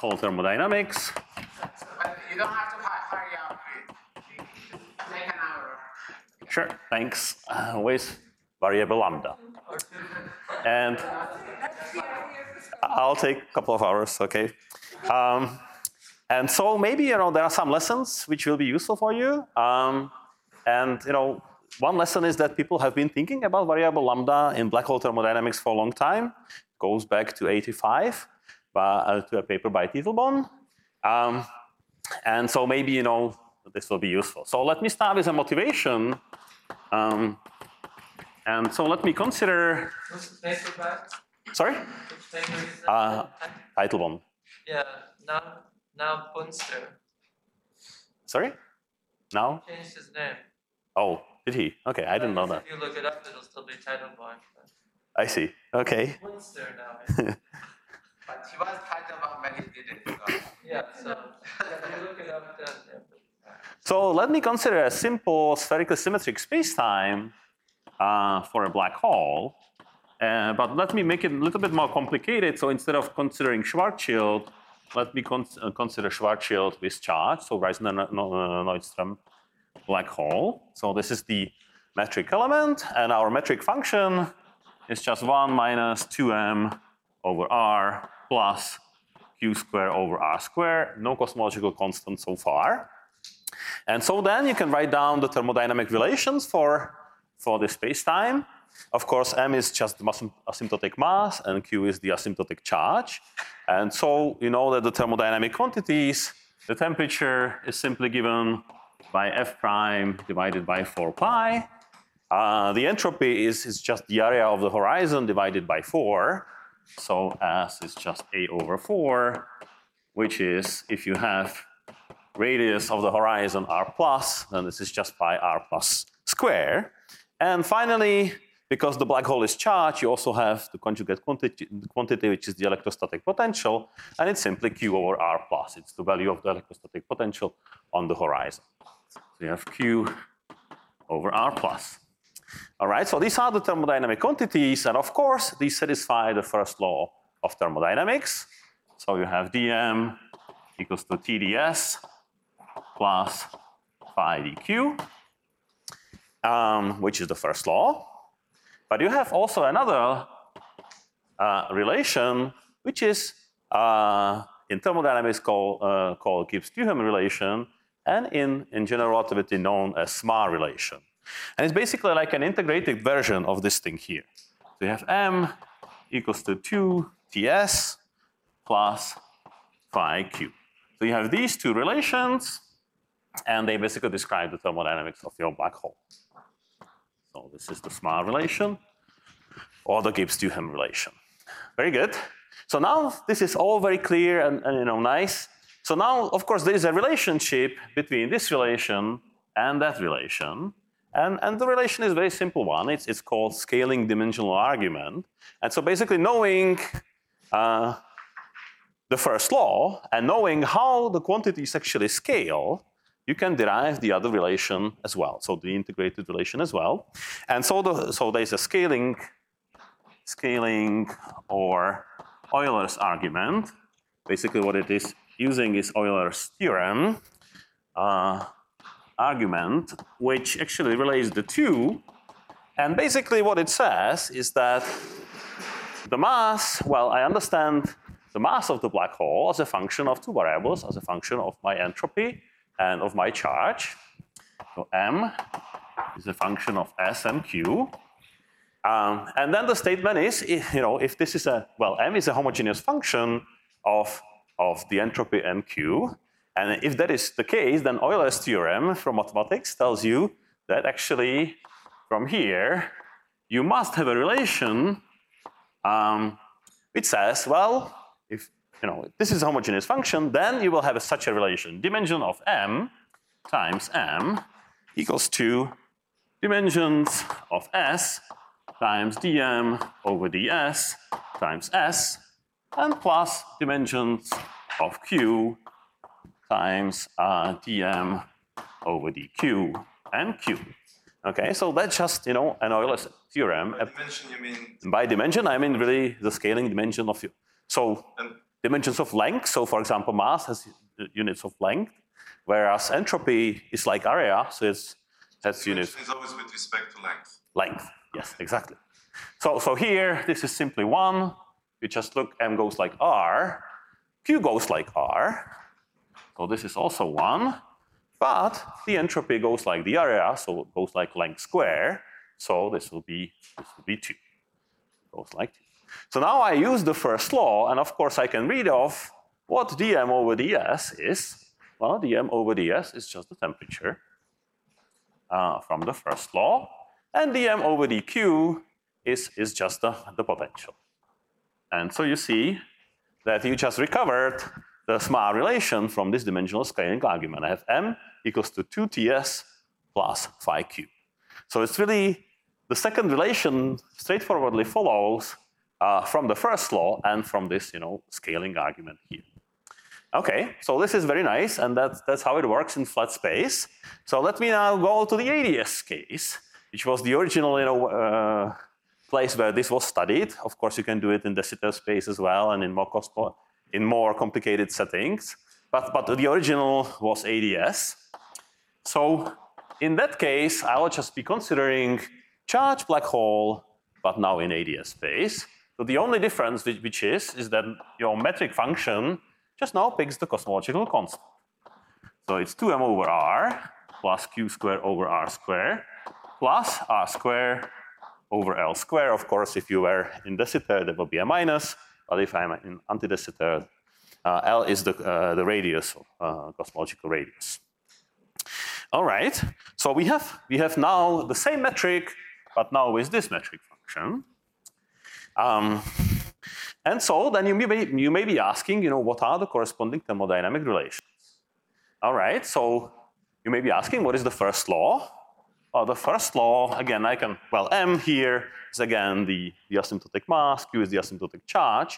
hole thermodynamics. But you don't have to hurry up. Take an hour. Sure, thanks. With variable lambda. And I'll take a couple of hours, okay? And so maybe, there are some lessons which will be useful for you. And, one lesson is that people have been thinking about variable lambda in black hole thermodynamics for a long time. It goes back to '85 to a paper by Titelbaum. And so maybe, this will be useful. So let me start with a motivation. And so let me consider. What's the paper by? Sorry? Which paper is that? Titelbaum. Yeah, now Bunster. Sorry? Now? Changed his name. Oh, did he? Okay, I didn't know that. If you look it up, it'll still be Titelbaum. I see. Okay. Bunster now. But he was Titelbaum when he did it. So. Yeah, so if you look it up, then. So let me consider a simple spherically symmetric spacetime for a black hole. But let me make it a little bit more complicated. So instead of considering Schwarzschild, let me consider Schwarzschild with charge, so Reisner-Neustrom black hole. So this is the metric element, and our metric function is just 1 minus 2m over r plus q square over r square. No cosmological constant so far. And so then you can write down the thermodynamic relations for this spacetime. Of course, m is just the asymptotic mass, and q is the asymptotic charge. And so you know that the thermodynamic quantities, the temperature is simply given by f prime divided by 4 pi. The entropy is just the area of the horizon divided by 4. So S is just a over 4, which is, if you have radius of the horizon r plus, then this is just pi r plus square. And finally, because the black hole is charged, you also have the conjugate quantity, which is the electrostatic potential, and it's simply q over r plus. It's the value of the electrostatic potential on the horizon. So you have q over r plus. All right, so these are the thermodynamic quantities, and of course, these satisfy the first law of thermodynamics. So you have dm equals to TdS plus phi dq, which is the first law. But you have also another relation, which is in thermodynamics called Gibbs-Duhem relation, and in general relativity known as SMAR relation. And it's basically like an integrated version of this thing here. So you have m equals to 2ts plus phi q. So you have these two relations, and they basically describe the thermodynamics of your black hole. So this is the SMAR relation, or the Gibbs-Duhem relation. Very good. So now this is all very clear and nice. So now, of course, there is a relationship between this relation and that relation. And the relation is a very simple one. It's called scaling dimensional argument. And so basically knowing the first law and knowing how the quantities actually scale, you can derive the other relation as well. So the integrated relation as well. And so there's a scaling or Euler's argument. Basically what it is using is Euler's theorem. Argument, which actually relates the two. And basically what it says is that the mass, well, I understand the mass of the black hole as a function of two variables, as a function of my entropy and of my charge. So m is a function of S and Q. And then the statement is, if this is m is a homogeneous function of the entropy and Q. And if that is the case, then Euler's theorem from mathematics tells you that actually from here you must have a relation which says, well, if this is a homogeneous function, then you will have such a relation. Dimension of m times m equals to dimensions of s times dm over ds times s, and plus dimensions of q times dm over dq and q. Okay, so that's just an Euler's theorem. By dimension you mean? By dimension, I mean really the scaling dimension of you. So dimensions of length. So for example, mass has units of length, whereas entropy is like area, so it has units. Is always with respect to length. Length, yes, exactly. So here, this is simply 1. You just look, m goes like r, q goes like r. So this is also 1. But the entropy goes like the area, so it goes like length square. So this will be 2. It goes like 2. So now I use the first law, and of course I can read off what dm over ds is. Well, dm over ds is just the temperature from the first law, and dm over dq is just the potential. And so you see that you just recovered the SMAR relation from this dimensional scaling argument. I have m equals to 2ts plus phi q. So it's really the second relation straightforwardly follows from the first law and from this, scaling argument here. Okay, so this is very nice, and that's how it works in flat space. So let me now go to the ADS case, which was the original, place where this was studied. Of course, you can do it in de Sitter space as well, and in more complicated settings. But the original was ADS. So in that case, I will just be considering charged black hole, but now in ADS space. So the only difference which is that your metric function just now picks the cosmological constant. So it's 2m over r plus q squared over r squared plus r squared over L squared. Of course, if you were in de Sitter, there will be a minus. But if I'm in anti-de Sitter, L is the radius, cosmological radius. All right. So we have now the same metric, but now with this metric function. And so then you may be asking, what are the corresponding thermodynamic relations? All right. So you may be asking, what is the first law? Well, the first law, again, m here is again the asymptotic mass, q is the asymptotic charge.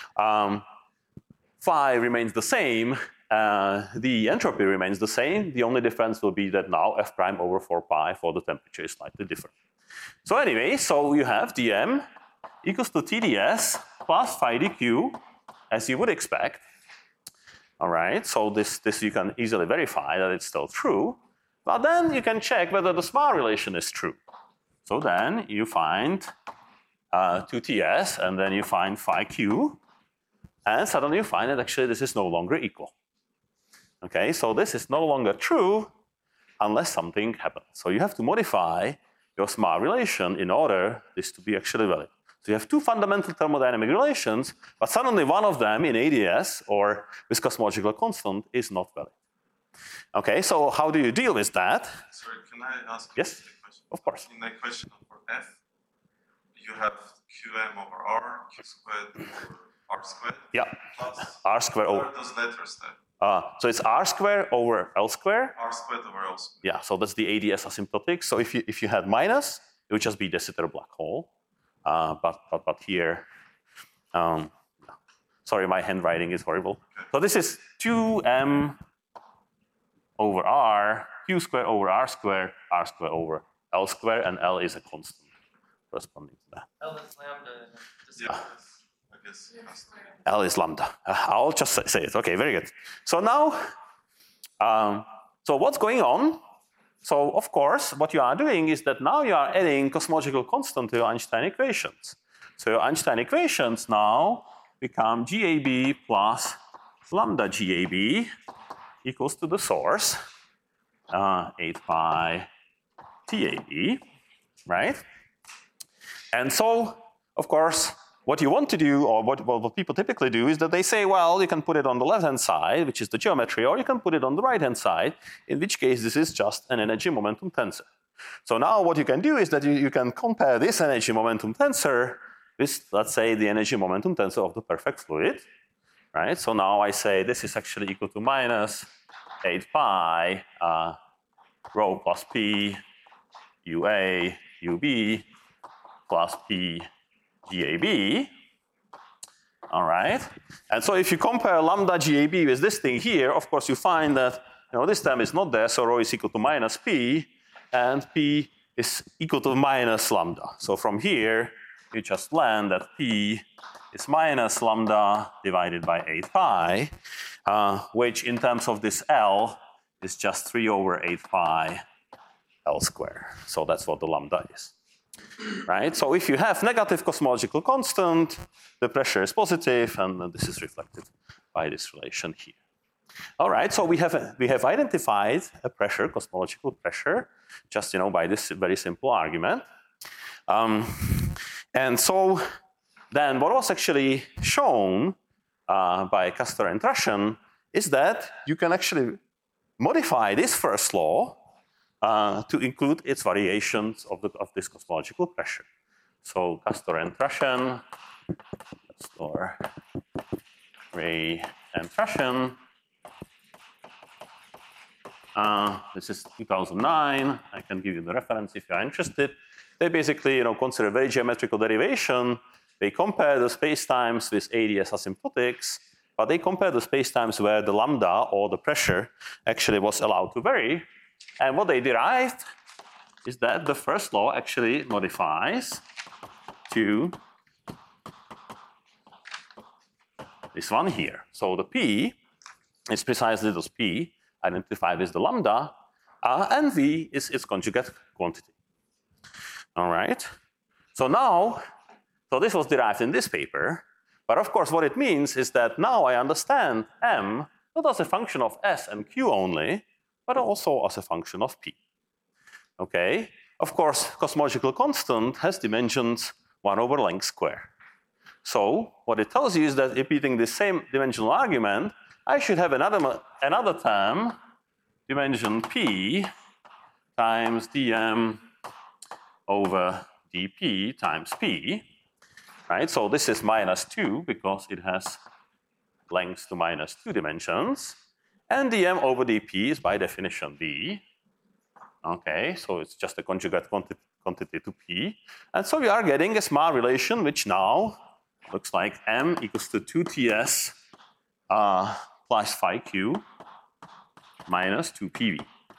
Phi remains the same, the entropy remains the same. The only difference will be that now f prime over 4 pi for the temperature is slightly different. So anyway, so you have dm equals to TdS plus phi dq, as you would expect. All right, so this you can easily verify that it's still true. But then you can check whether the SMAR relation is true. So then you find 2ts, and then you find phi q, and suddenly you find that actually this is no longer equal. Okay, so this is no longer true unless something happens. So you have to modify your SMAR relation in order this to be actually valid. So you have two fundamental thermodynamic relations, but suddenly one of them in ADS or with cosmological constant is not valid. Okay, so how do you deal with that? Sorry, can I ask yes, a question? Of course. In the equation for f, you have qm over r, q squared over r squared. Yeah. Plus R squared over. What are those letters then? So it's r squared over L squared. R squared over L squared. Yeah, so that's the ADS asymptotic. So if you had minus, it would just be de Sitter black hole. But here, sorry, my handwriting is horrible. So this is 2m over r, q squared over r squared over L squared, and L is a constant corresponding to that. L is lambda. Yeah, I guess. L is lambda. I'll just say it. Okay, very good. So now, so what's going on? So of course, what you are doing is that now you are adding cosmological constant to your Einstein equations. So your Einstein equations now become GAB plus lambda GAB equals to the source, 8 pi TAB, right? And so, of course, what you want to do, or what people typically do, is that they say, well, you can put it on the left-hand side, which is the geometry, or you can put it on the right-hand side, in which case this is just an energy momentum tensor. So now what you can do is that you can compare this energy momentum tensor with, let's say, the energy momentum tensor of the perfect fluid, right? So now I say this is actually equal to minus 8 pi rho plus p UA UB plus p GAB. All right. And so if you compare lambda GAB with this thing here, of course you find that this term is not there, so rho is equal to minus p, and p is equal to minus lambda. So from here, you just land that P is minus lambda divided by 8 pi, which in terms of this L is just 3 over 8 pi L square. So that's what the lambda is. Right? So if you have negative cosmological constant, the pressure is positive, and this is reflected by this relation here. All right, so we have identified a pressure, cosmological pressure, just by this very simple argument. And so then what was actually shown by Castor and Trashen is that you can actually modify this first law to include its variations of this cosmological pressure. So Castor and Trashen, Castor, Ray, and Trashen. This is 2009. I can give you the reference if you are interested. They basically, consider very geometrical derivation. They compare the spacetimes with ADS asymptotics, but they compare the spacetimes where the lambda or the pressure actually was allowed to vary. And what they derived is that the first law actually modifies to this one here. So the P is precisely this P identified with the lambda, and V is its conjugate quantity. All right. So now, this was derived in this paper, but of course what it means is that now I understand M not as a function of S and Q only, but also as a function of P. Okay. Of course, cosmological constant has dimensions 1 over length square. So what it tells you is that repeating the same dimensional argument, I should have another term, dimension P times dm over dp times P, right? So this is minus 2 because it has length to minus 2 dimensions. And dm over dp is by definition B. Okay, so it's just a conjugate quantity to P. And so we are getting a smart relation which now looks like M equals to 2Ts plus phi q minus 2PV.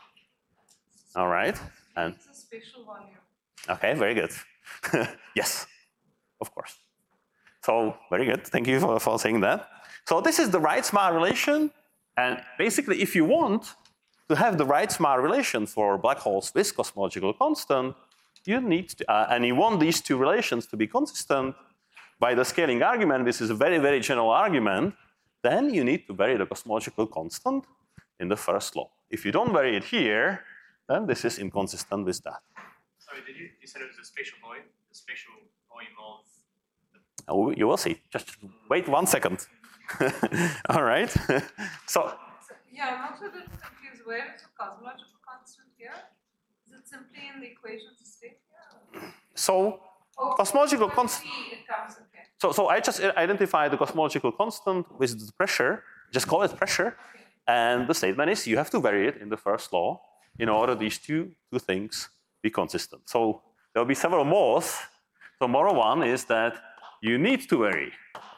All right? And it's a spatial volume. okay, very good. Yes, of course. So very good. Thank you for saying that. So this is the right-smart relation. And basically, if you want to have the right-smart relation for black holes with cosmological constant, you need to, and you want these two relations to be consistent by the scaling argument. This is a very, very general argument. Then you need to vary the cosmological constant in the first law. If you don't vary it here, then this is inconsistent with that. Sorry, you said it was a spatial volume? The spatial volume of... Oh, you will see. Just wait 1 second. All right. So yeah, I'm also a bit confused. Where is the cosmological constant here? Is it simply in the equation to state here? So cosmological constant. It comes, okay. So I just identify the cosmological constant with the pressure. Just call it pressure. Okay. And the statement is you have to vary it in the first law in order these two things be consistent. So there will be several mores. So more one is that you need to vary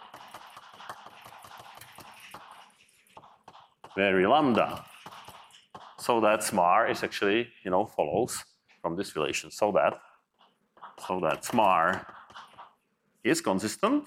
lambda, so that smar is actually follows from this relation. So that smar is consistent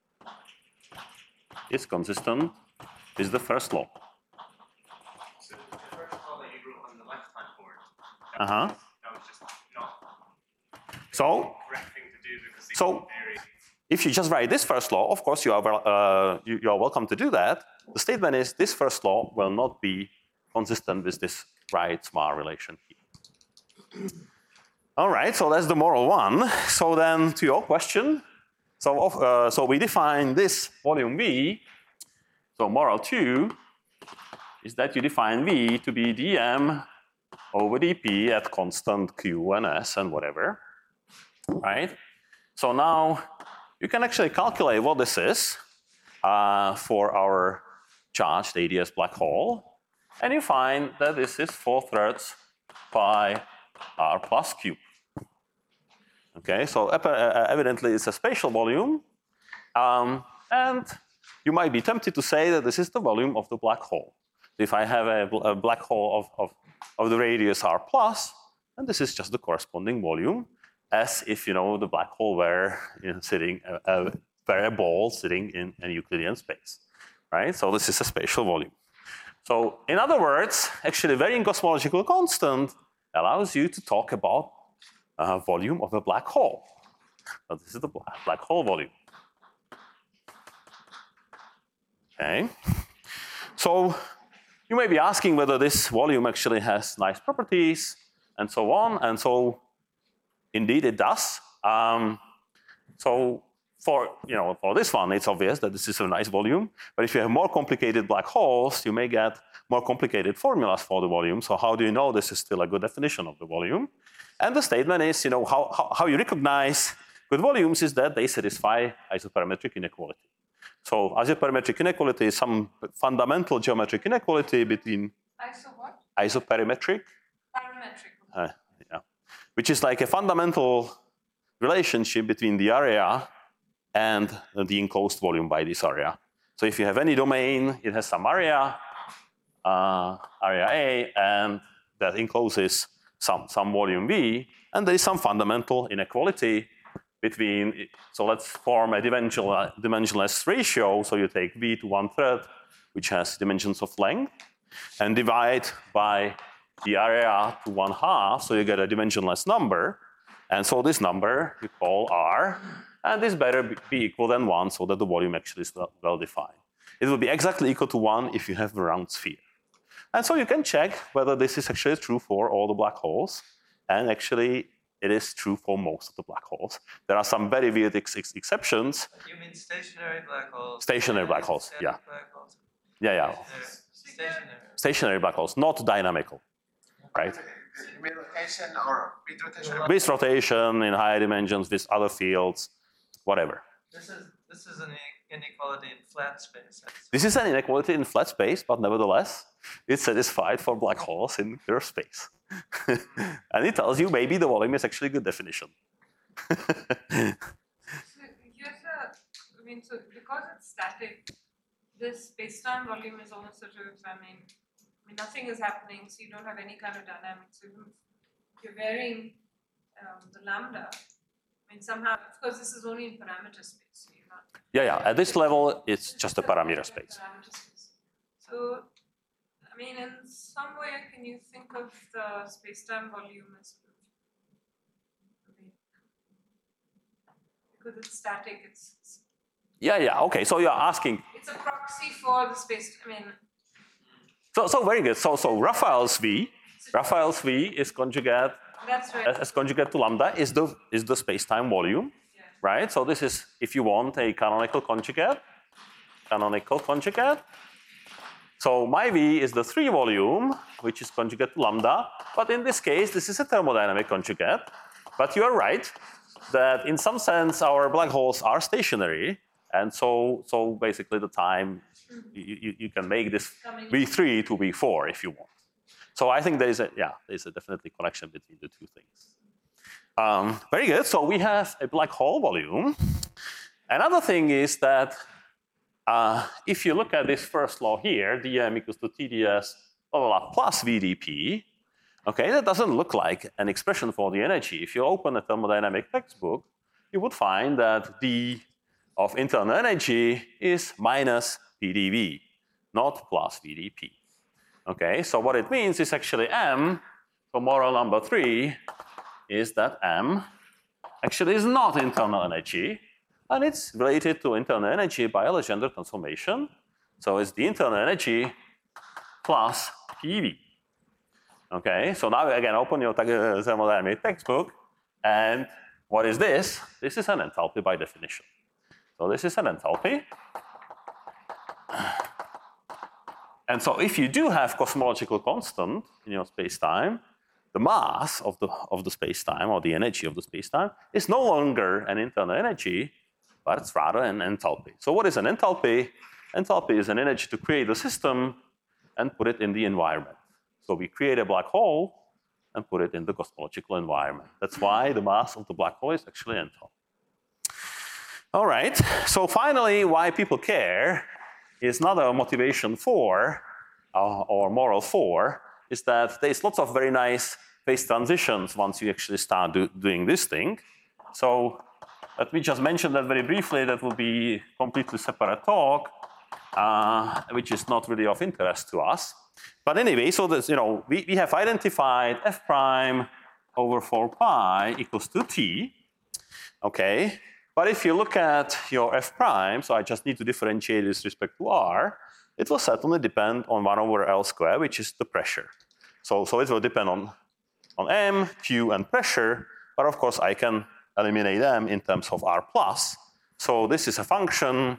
with the first law. So the first law that you wrote on the left-hand board, that was just not So the correct thing to do because they don't vary. if you just write this first law, of course you are welcome to do that. The statement is this first law will not be consistent with this right-smart relation here. All right, so that's the moral one. So then to your question, so we define this volume V. So moral 2 is that you define V to be dm over dp at constant q and s and whatever, right? So now you can actually calculate what this is for our charged ADS black hole, and you find that this is 4/3 pi r plus cube. Okay, so evidently it's a spatial volume, and you might be tempted to say that this is the volume of the black hole. If I have a black hole of the radius r plus, then this is just the corresponding volume, as if the black hole were sitting were a ball sitting in a Euclidean space, right? So this is a spatial volume. So in other words, actually varying cosmological constant allows you to talk about volume of a black hole. So this is the black hole volume. Okay. So you may be asking whether this volume actually has nice properties and so on. And so indeed it does. So for this one, it's obvious that this is a nice volume. But if you have more complicated black holes, you may get more complicated formulas for the volume. So how do you know this is still a good definition of the volume? And the statement is, how you recognize good volumes is that they satisfy isoperimetric inequality. So isoperimetric inequality is some fundamental geometric inequality between what? Isoperimetric. Parametric. Yeah. Which is like a fundamental relationship between the area and the enclosed volume by this area. So if you have any domain, it has some area, area A, and that encloses some volume V, and there is some fundamental inequality between, so let's form a dimensionless ratio. So you take V to 1/3, which has dimensions of length, and divide by the area to 1/2, so you get a dimensionless number. And so this number you call R, and this better be equal than 1 so that the volume actually is well defined. It will be exactly equal to 1 if you have a round sphere. And so you can check whether this is actually true for all the black holes, and actually it is true for most of the black holes. There are some very weird exceptions. You mean stationary black holes? Stationary black holes, yeah. Black holes. Yeah. Stationary. Stationary black holes, not dynamical, right? With rotation or with rotation? With rotation in higher dimensions, with other fields, whatever. This is an inequality in flat space. This is an inequality in flat space, but nevertheless, it's satisfied for black holes in pure space. And it tells you maybe the volume is actually a good definition. So here's so because it's static, this space-time volume is almost sort of, I mean, nothing is happening, so you don't have any kind of dynamics. So if you're varying the lambda, I mean, somehow, of course, this is only in parameter space. So you're not. Yeah. At this level, it's just a parameter space. So, I mean, in some way, can you think of the space-time volume as because it's static, it's Yeah. Okay. So you're asking. it's a proxy for the space. I mean. So very good. So Raphael's V is conjugate. That's right. As conjugate to lambda is the space-time volume, Yeah. right? So this is, if you want, a canonical conjugate. So my V is the 3 volume, which is conjugate to lambda. But in this case, this is a thermodynamic conjugate. But you are right that in some sense our black holes are stationary, and so basically the time you can make this V3 to V4 if you want. So I think there's a definitely connection between the two things. Very good. So we have a black hole volume. Another thing is that if you look at this first law here, dm equals to TdS plus VdP, okay, that doesn't look like an expression for the energy. If you open a thermodynamic textbook, you would find that d of internal energy is minus PdV, not plus VdP. Okay, so what it means is actually M, so moral number 3 is that M actually is not internal energy, and it's related to internal energy by a Legendre transformation. So it's the internal energy plus PV. Okay, so now again open your thermodynamic textbook, and what is this? This is an enthalpy by definition. So this is an enthalpy. And so if you do have cosmological constant in your space-time, the mass of the space-time, or the energy of the space-time, is no longer an internal energy, but it's rather an enthalpy. So what is an enthalpy? Enthalpy is an energy to create the system and put it in the environment. So we create a black hole and put it in the cosmological environment. That's why the mass of the black hole is actually enthalpy. All right, so finally, why people care is another motivation for, or moral for, is that there's lots of very nice phase transitions once you actually start doing this thing. So let me just mention that very briefly. That will be completely separate talk, which is not really of interest to us. But anyway, so this, we have identified f prime over 4 pi equals to t. Okay, but if you look at your f prime, so I just need to differentiate with respect to r, it will certainly depend on 1 over L square, which is the pressure. So it will depend on m, q, and pressure, but of course I can eliminate them in terms of r plus. So this is a function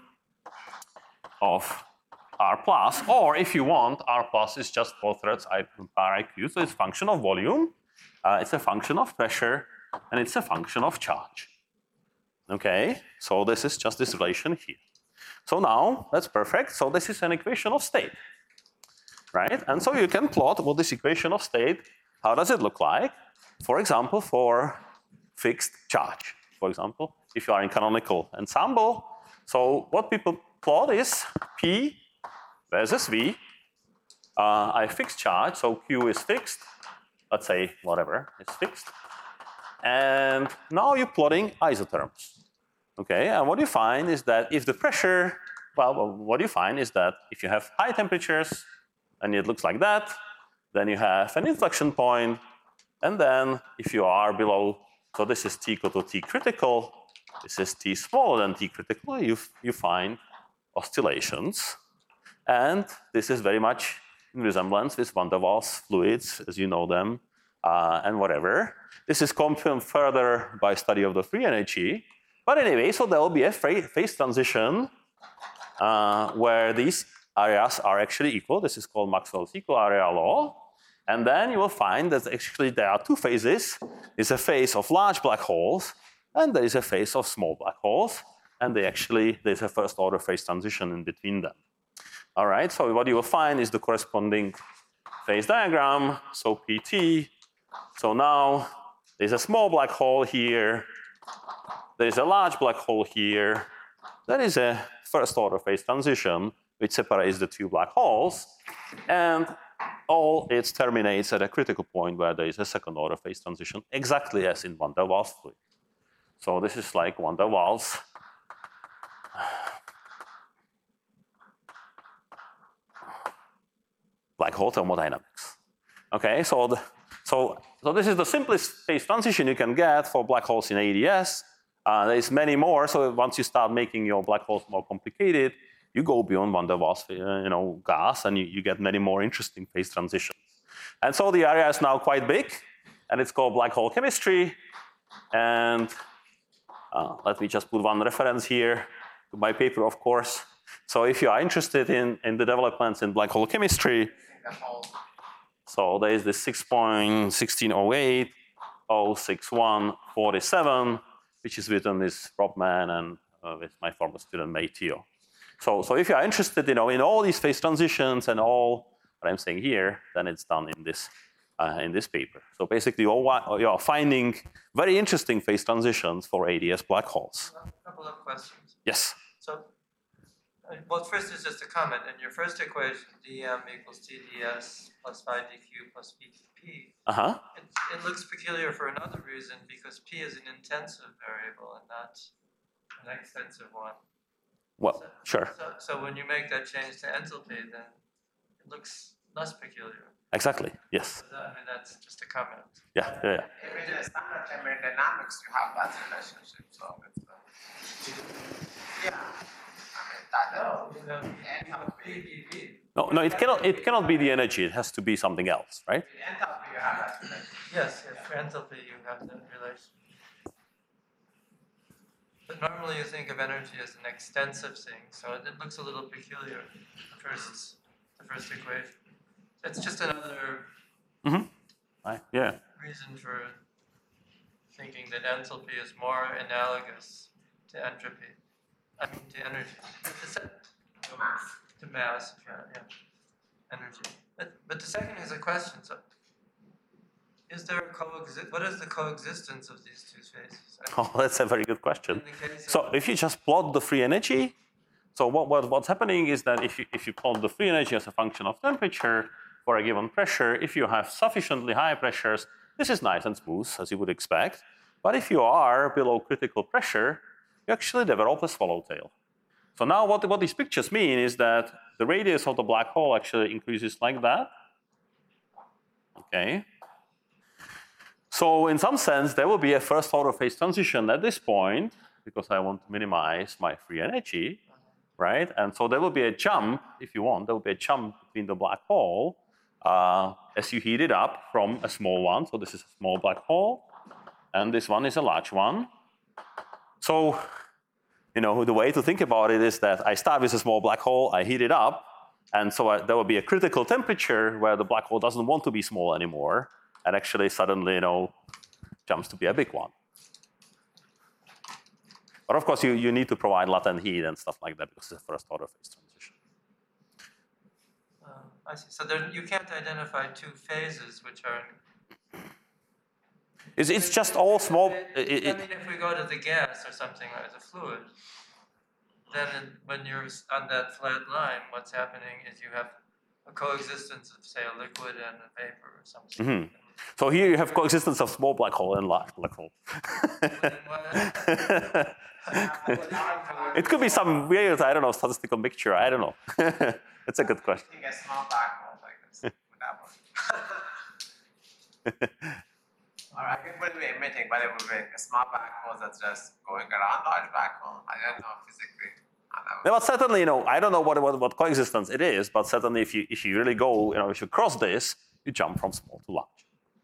of r plus, or if you want, r plus is just 4 thirds I pi q, so it's a function of volume, it's a function of pressure, and it's a function of charge. Okay, so this is just this relation here. So now, that's perfect. So this is an equation of state, right? And so you can plot what this equation of state, how does it look like? For example, for fixed charge. For example, if you are in canonical ensemble. So what people plot is P versus V. I have fixed charge, so Q is fixed. Let's say whatever is fixed. And now you're plotting isotherms. Okay, and what you find is that if the pressure, what you find is that if you have high temperatures and it looks like that, then you have an inflection point, and then if you are below, so this is T equal to T critical, this is T smaller than T critical, you find oscillations. And this is very much in resemblance with van der Waals fluids, as you know them, and whatever. This is confirmed further by study of the free energy. But anyway, so there will be a phase transition where these areas are actually equal. This is called Maxwell's equal area law. And then you will find that actually there are two phases. There's a phase of large black holes, and there is a phase of small black holes. And there's a first order phase transition in between them. All right, so what you will find is the corresponding phase diagram. So PT. So now there's a small black hole here. There's a large black hole here. There is a first order phase transition which separates the two black holes. And all it terminates at a critical point where there is a second order phase transition, exactly as in van der Waals fluid. So this is like van der Waals. Black hole thermodynamics. Okay, so this is the simplest phase transition you can get for black holes in ADS. There's many more, so once you start making your black holes more complicated, you go beyond van der Waals, gas, and you get many more interesting phase transitions. And so the area is now quite big, and it's called black hole chemistry. And let me just put one reference here to my paper, of course. So if you are interested in the developments in black hole chemistry, so there is this 6.1608 06147, which is written with Rob Mann and with my former student Mei Teo. So if you are interested, in all these phase transitions and all what I'm saying here, then it's done in this paper. So basically, you are finding very interesting phase transitions for ADS black holes. A couple of questions. Yes. So, well, first is just a comment. In your first equation, dm equals tds plus phi dq plus pdp, it looks peculiar for another reason, because p is an intensive variable and not an extensive one. Well, sure. So when you make that change to enthalpy, then it looks less peculiar. Exactly, yes. That's just a comment. Yeah. In standard thermodynamics, you have that relationship. So it's, No, it cannot be the energy. It has to be something else, right? the enthalpy, you have that relation. Yes, for enthalpy you have that relation. But normally you think of energy as an extensive thing, so it looks a little peculiar, the first equation. It's just another reason for thinking that enthalpy is more analogous to entropy. I mean, to energy. To mass, energy. But the second is a question. So, is there what is the coexistence of these two phases? Oh, that's a very good question. So if you just plot the free energy, so what's happening is that if you plot the free energy as a function of temperature for a given pressure, if you have sufficiently high pressures, This is nice and smooth, as you would expect. But if you are below critical pressure, you actually develop a swallowtail. So now what these pictures mean is that the radius of the black hole actually increases like that. Okay. So in some sense, there will be a first order phase transition at this point, because I want to minimize my free energy, right? And so there will be a jump, if you want, there will be a jump between the black hole as you heat it up from a small one. So this is a small black hole, and this one is a large one. So, you know, the way to think about it is that I start with a small black hole, I heat it up, and so there will be a critical temperature where the black hole doesn't want to be small anymore, and actually suddenly, you know, jumps to be a big one. But of course, you need to provide latent heat and stuff like that because it's a first order phase transition. I see. So there, you can't identify two phases which are. It's just all small. I mean, if we go to the gas or something like the fluid, then when you're on that flat line, what's happening is you have a coexistence of, say, a liquid and a vapor or something. Mm-hmm. So here you have coexistence of small black hole and large black hole. It could be some weird, I don't know, statistical mixture. I don't know. That's a good question. You get small black holes like this. Would that work? Or I guess it wouldn't be emitting, but it would be a small black hole that's just going around large black hole. I don't know physically how that would. No, but certainly, you know, I don't know what coexistence it is, but certainly if you really go, you know, if you cross this, you jump from small to large.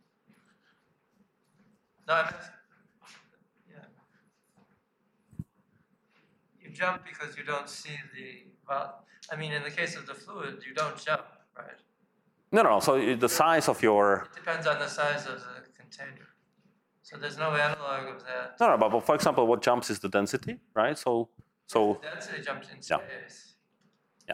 No, yeah. You jump because you don't see well, I mean, in the case of the fluid, you don't jump, right? No. So the size of your. It depends on the size of the container. So there's no analog of that. No, but for example, what jumps is the density, right? So. The density jumps in space. Yeah.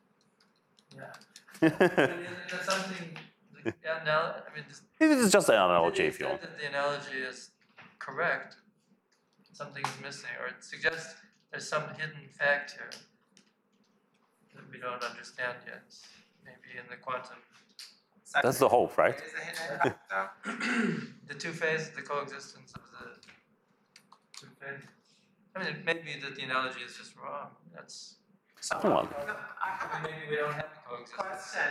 Yeah. That's something. I mean, It is just an analogy, if you want. That the analogy is correct, something's missing, or it suggests there's some hidden fact here that we don't understand yet. Maybe in the quantum. That's the hope, right? Is the hidden factor? The two phases, the coexistence of the two phases. I mean, it may be that the analogy is just wrong. That's. Come on. No, I have a Maybe we don't have coexistence. question.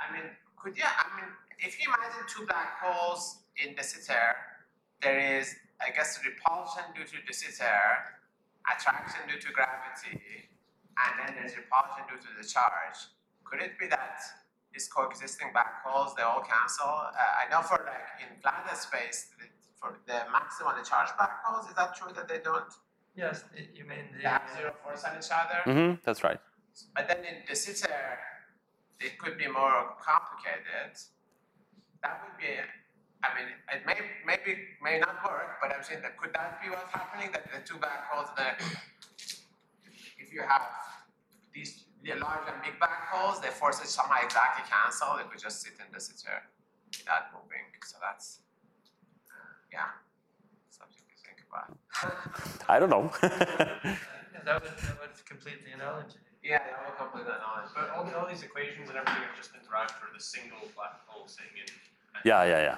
If you imagine two black holes in de Sitter, there is, I guess, repulsion due to de Sitter, attraction due to gravity, and then there's repulsion due to the charge. Could it be that these coexisting black holes, they all cancel? I know for like in Flanders space, for the maximum the charged black holes, is that true that they don't? Yes, you mean They have zero force on each other? Mm-hmm, that's right. But then in de Sitter, it could be more complicated. That would be, I mean, it may not work, but I'm saying that could that be what's happening? That the two black holes, if you have these large and big black holes, their forces somehow exactly cancel. They could just sit in de Sitter without moving. So that's, yeah, something to think about. I don't know. Yeah, that would complete the analogy. Yeah, that would complete the knowledge. But all these equations and everything have just been derived for the single black hole sitting in. Yeah.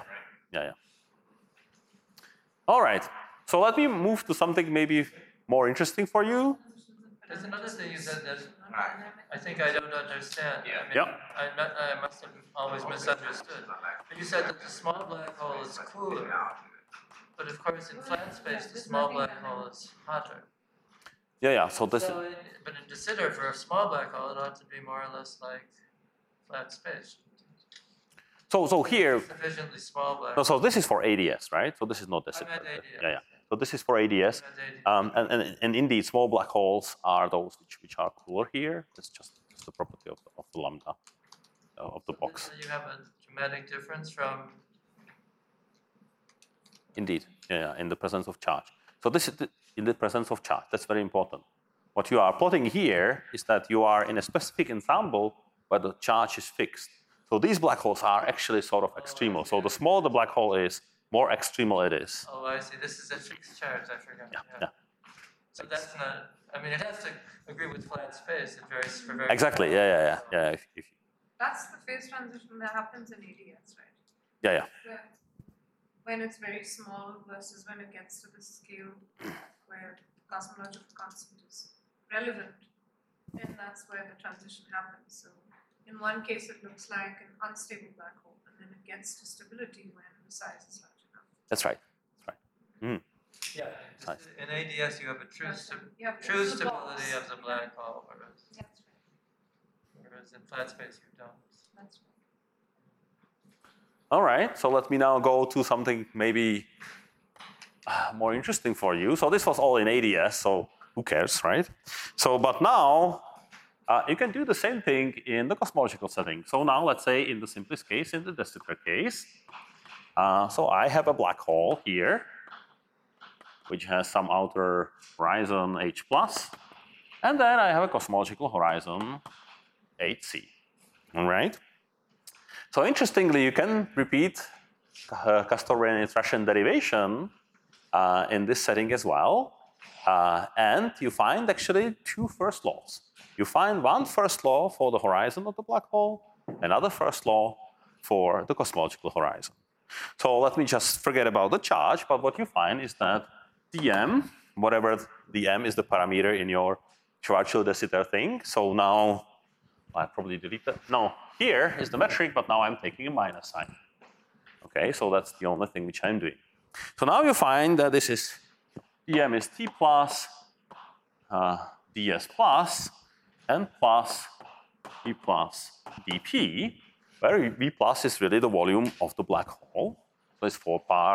All right. So let me move to something maybe more interesting for you. There's another thing you said that Right. I think I don't understand. Yeah. I mean, I must have always misunderstood. But you said that the small black hole is cooler, but of course in flat space the small black hole is hotter. Yeah. So this. But in de Sitter, for a small black hole, it ought to be more or less like flat space. So here. Sufficiently small black. No, so this is for ADS, right? So this is not de Sitter. I meant ADS. Yeah. So this is for ADS. And indeed, small black holes are those which are cooler here. It's just the property of the lambda of the box. So you have a dramatic difference from. Indeed, yeah, in the presence of charge. So this is in the presence of charge. That's very important. What you are plotting here is that you are in a specific ensemble where the charge is fixed. So these black holes are actually sort of extremal. So the smaller the black hole is, more extremal it is. Oh, I see. This is a fixed charge. I forgot. Yeah. So that's not. I mean, it has to agree with flat space. It varies for very. Exactly. Yeah. That's the phase transition that happens in ADS, right? Yeah. when it's very small versus when it gets to the scale where the cosmological constant is relevant, then that's where the transition happens. So in one case, it looks like an unstable black hole, and then it gets to stability when the size is large enough. That's right. That's right. Mm. Yeah. Nice. In ADS, you have a true, Yeah, true it's the stability box. of the black hole, That's right. whereas in flat space you don't. That's right. All right, so let me now go to something maybe more interesting for you. So this was all in ADS, so who cares, right? So, but now you can do the same thing in the cosmological setting. So now let's say in the simplest case, in the de Sitter case, so I have a black hole here, which has some outer horizon H+, and then I have a cosmological horizon HC, all right? So interestingly, you can repeat Castor-Renyi-Trashen derivation in this setting as well. And you find actually two first laws. You find one first law for the horizon of the black hole, another first law for the cosmological horizon. So let me just forget about the charge, but what you find is that dm, whatever dm is the parameter in your Schwarzschild de Sitter thing. So now I probably delete that. No, here is the metric, but now I'm taking a minus sign. Okay, so that's the only thing which I'm doing. So now you find that this is dm is t plus ds plus and plus v plus dp, where v plus is really the volume of the black hole. So it's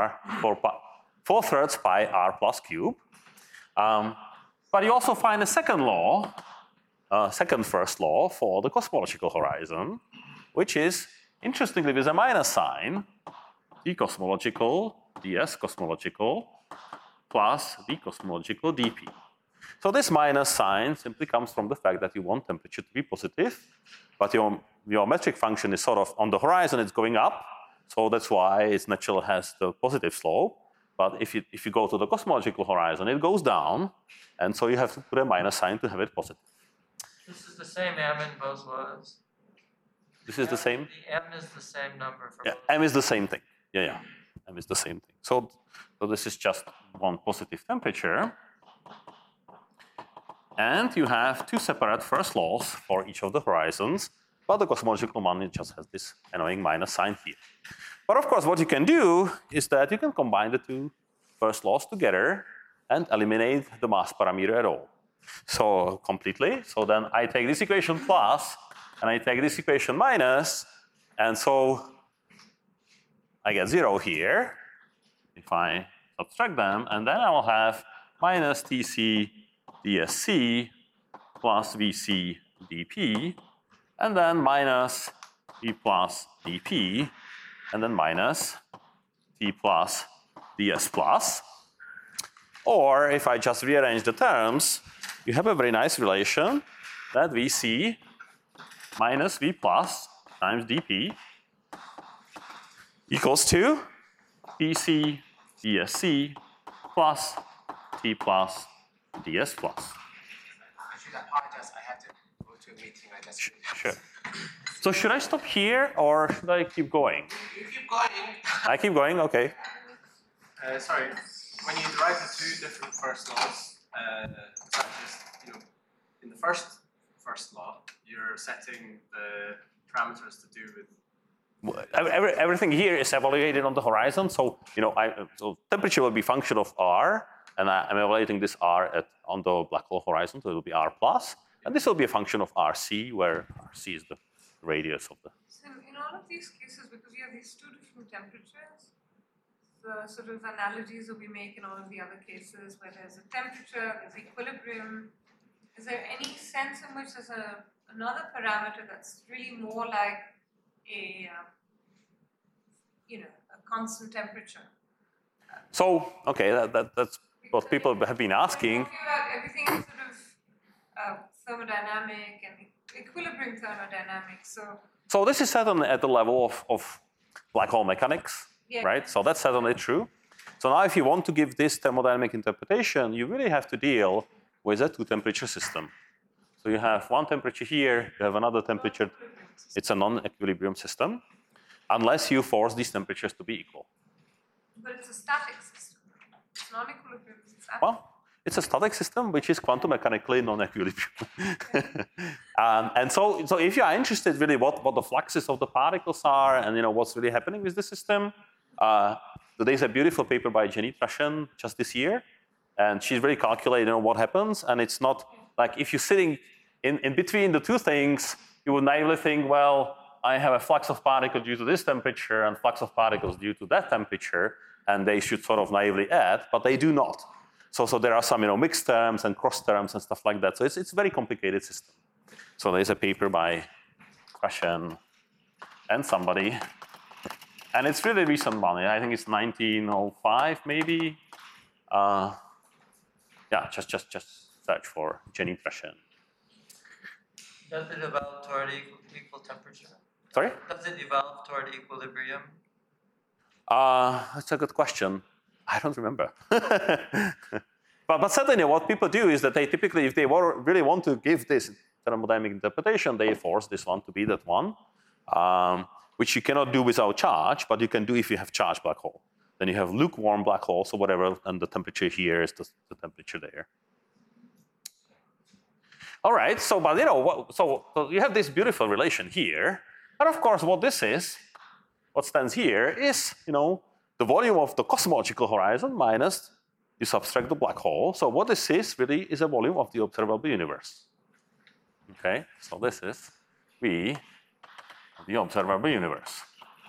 4/3 pi r plus cube. But you also find a second law, second first law for the cosmological horizon, which is, interestingly, with a minus sign, d cosmological, ds cosmological, plus v cosmological dp. So this minus sign simply comes from the fact that you want temperature to be positive, but your metric function is sort of on the horizon, it's going up, so that's why its natural has the positive slope. But if you go to the cosmological horizon, it goes down, and so you have to put a minus sign to have it positive. This is the same m in both laws. This is the same? The m is the same number for Yeah, both. m is the same thing. Yeah. M is the same thing. So this is just one positive temperature. And you have two separate first laws for each of the horizons, but the cosmological one just has this annoying minus sign here. But of course, what you can do is that you can combine the two first laws together and eliminate the mass parameter at all. So completely. So then I take this equation plus, and I take this equation minus, and so I get 0 here if I subtract them, and then I will have minus Tc dsc plus Vc dp, and then minus V plus dp, and then minus T plus ds plus. Or if I just rearrange the terms, you have a very nice relation that Vc minus V plus times dp equals to Pc dsc plus T plus ds plus. I should apologize. I had to go to a meeting. I just Sure. So should I stop here or should I keep going? You keep going. I keep going, okay. Sorry, when you derive the two different first laws, it's not just, in the first law, you're setting the parameters to do with. Everything here is evaluated on the horizon, so so temperature will be function of r, and I'm evaluating this r on the black hole horizon, so it will be r plus, and this will be a function of rc, where rc is the radius of the. So in all of these cases, because you have these two different temperatures, the sort of analogies that we make in all of the other cases, where there's a temperature, there's equilibrium, is there any sense in which there's another parameter that's really more like a constant temperature? So, okay, that's what people have been asking. Talking about everything is sort of thermodynamic and equilibrium thermodynamics. So this is certainly at the level of black hole mechanics, Yeah. right? So that's certainly true. So now if you want to give this thermodynamic interpretation, you really have to deal with a two-temperature system. So you have one temperature here, you have another temperature. It's a non-equilibrium system, unless you force these temperatures to be equal. But it's a static system. It's non-equilibrium. It's static. Well, it's a static system which is quantum mechanically non-equilibrium. And so if you are interested really what the fluxes of the particles are and what's really happening with the system, there's a beautiful paper by Jenny Trashen just this year, and she's really calculated what happens. And it's not like if you're sitting in between the two things, you would naively think, well, I have a flux of particles due to this temperature and flux of particles due to that temperature, and they should sort of naively add, but they do not. So there are some mixed terms and cross terms and stuff like that. So it's a very complicated system. So there's a paper by Trashen and somebody, and it's really recent one. I think it's 1905 maybe. Yeah, just search for Jenny Trashen. Does it evolve toward equal temperature? Sorry? Does it evolve toward equilibrium? That's a good question. I don't remember. but certainly what people do is that they typically, if they really want to give this thermodynamic interpretation, they force this one to be that one, which you cannot do without charge, but you can do if you have charged black hole. Then you have lukewarm black holes or whatever, and the temperature here is the temperature there. All right, so you have this beautiful relation here, and of course what this is, what stands here is, the volume of the cosmological horizon minus you subtract the black hole. So what this is really is a volume of the observable universe. Okay, so this is V of the observable universe.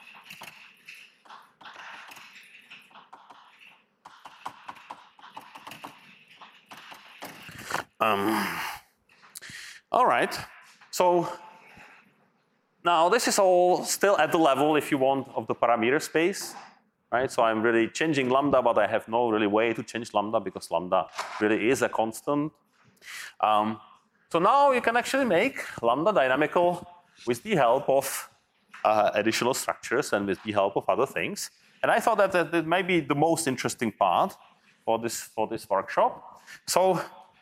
All right, so now this is all still at the level, if you want, of the parameter space, right? So I'm really changing lambda, but I have no really way to change lambda because lambda really is a constant. So now you can actually make lambda dynamical with the help of additional structures and with the help of other things. And I thought that may be the most interesting part for this workshop. So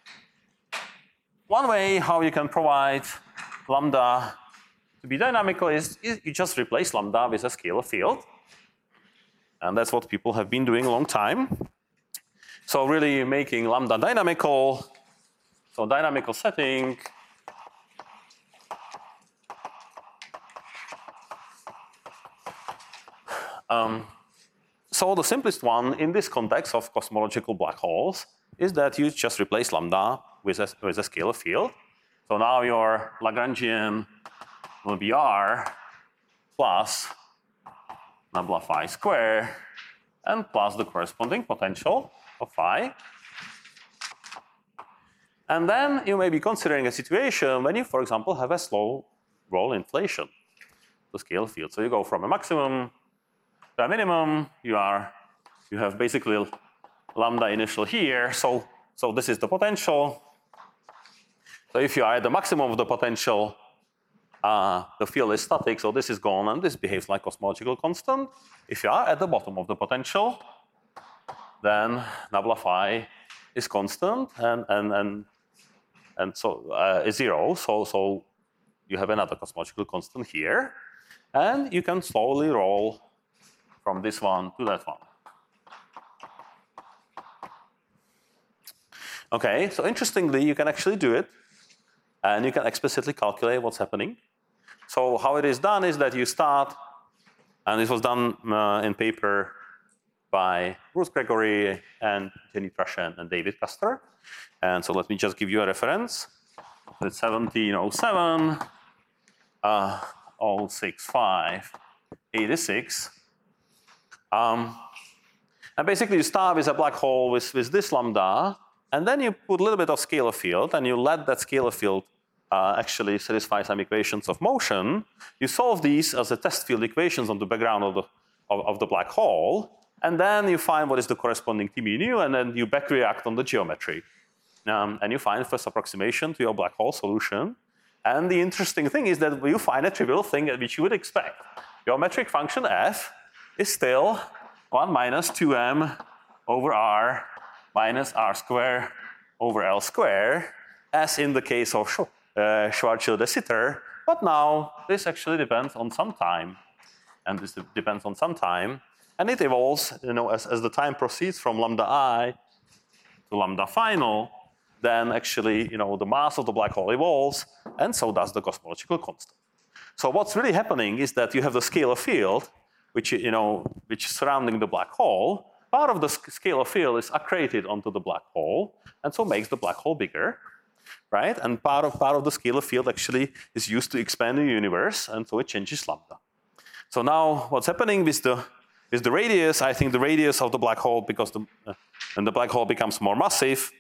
one way how you can provide lambda to be dynamical is you just replace lambda with a scalar field. And that's what people have been doing a long time. So really making lambda dynamical. So dynamical setting. So the simplest one in this context of cosmological black holes is that you just replace lambda with a scalar field. So now your Lagrangian will be R plus nabla phi square and plus the corresponding potential of phi. And then you may be considering a situation when you, for example, have a slow roll inflation, the scale field. So you go from a maximum to a minimum. You have basically lambda initial here. So this is the potential. So if you are at the maximum of the potential, the field is static, so this is gone, and this behaves like cosmological constant. If you are at the bottom of the potential, then nabla phi is constant and so is zero. So you have another cosmological constant here, and you can slowly roll from this one to that one. Okay, so interestingly, you can actually do it, and you can explicitly calculate what's happening. So how it is done is that you start, and this was done in paper by Bruce Gregory and Jenny Trashen and David Custer. And so let me just give you a reference. It's 1707, 065, 86. And basically you start with a black hole with this lambda, and then you put a little bit of scalar field, and you let that scalar field actually satisfy some equations of motion. You solve these as a test field equations on the background of the black hole, and then you find what is the corresponding T mu, and then you back react on the geometry. And you find first approximation to your black hole solution. And the interesting thing is that you find a trivial thing which you would expect. Your metric function f is still 1 minus 2m over r minus r square over L square, as in the case of Schwarzschild de Sitter. But now this actually depends on some time. And this depends on some time. And it evolves, as the time proceeds from lambda I to lambda final, then actually, the mass of the black hole evolves, and so does the cosmological constant. So what's really happening is that you have the scalar field, which is surrounding the black hole. Part of the scalar field is accreted onto the black hole, and so makes the black hole bigger, right? And part of the scalar field actually is used to expand the universe, and so it changes lambda. So now what's happening with the radius? I think the radius of the black hole, because when the black hole becomes more massive,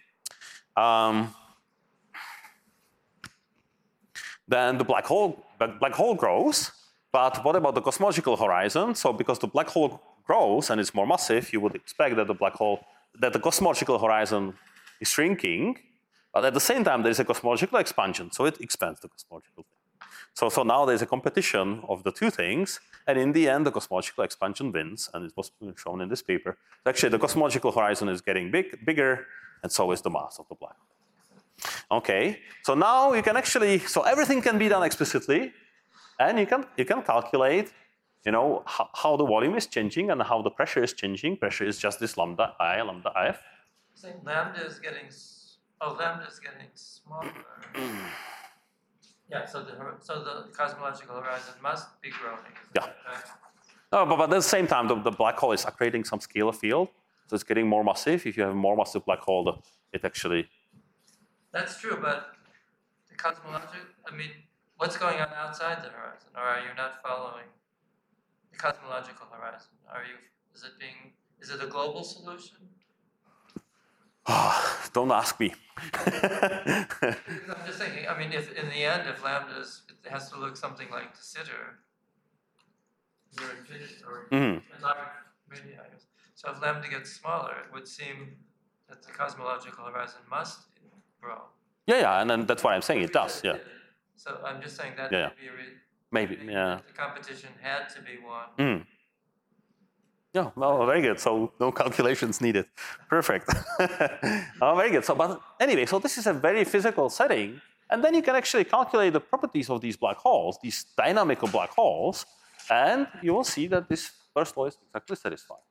then the black hole grows. But what about the cosmological horizon? So because the black hole grows and it's more massive, you would expect that the cosmological horizon is shrinking. But at the same time, there is a cosmological expansion, so it expands the cosmological thing. So now there's a competition of the two things, and in the end, the cosmological expansion wins, and it was shown in this paper. Actually, the cosmological horizon is getting bigger, and so is the mass of the black hole. Okay, so now you can actually, so everything can be done explicitly, and you can calculate, how the volume is changing and how the pressure is changing. Pressure is just this lambda I, lambda IF. So lambda is getting smaller. Yeah, so the cosmological horizon must be growing. Yeah. Right? No, but at the same time, the black hole is creating some scalar field, so it's getting more massive. If you have a more massive black hole, it actually. That's true, but the cosmological, what's going on outside the horizon? Or are you not following the cosmological horizon? Is it a global solution? Don't ask me. I'm just thinking, if in the end, if lambda it has to look something like de Sitter, or large radii. So if lambda gets smaller, it would seem that the cosmological horizon must grow. Yeah, and then that's why I'm saying it does. Yeah. So I'm just saying that maybe the competition had to be won. Yeah, well, very good. So no calculations needed. Perfect. Oh, very good. So, but anyway, so this is a very physical setting, and then you can actually calculate the properties of these black holes, these dynamical black holes, and you will see that this first law is exactly satisfied.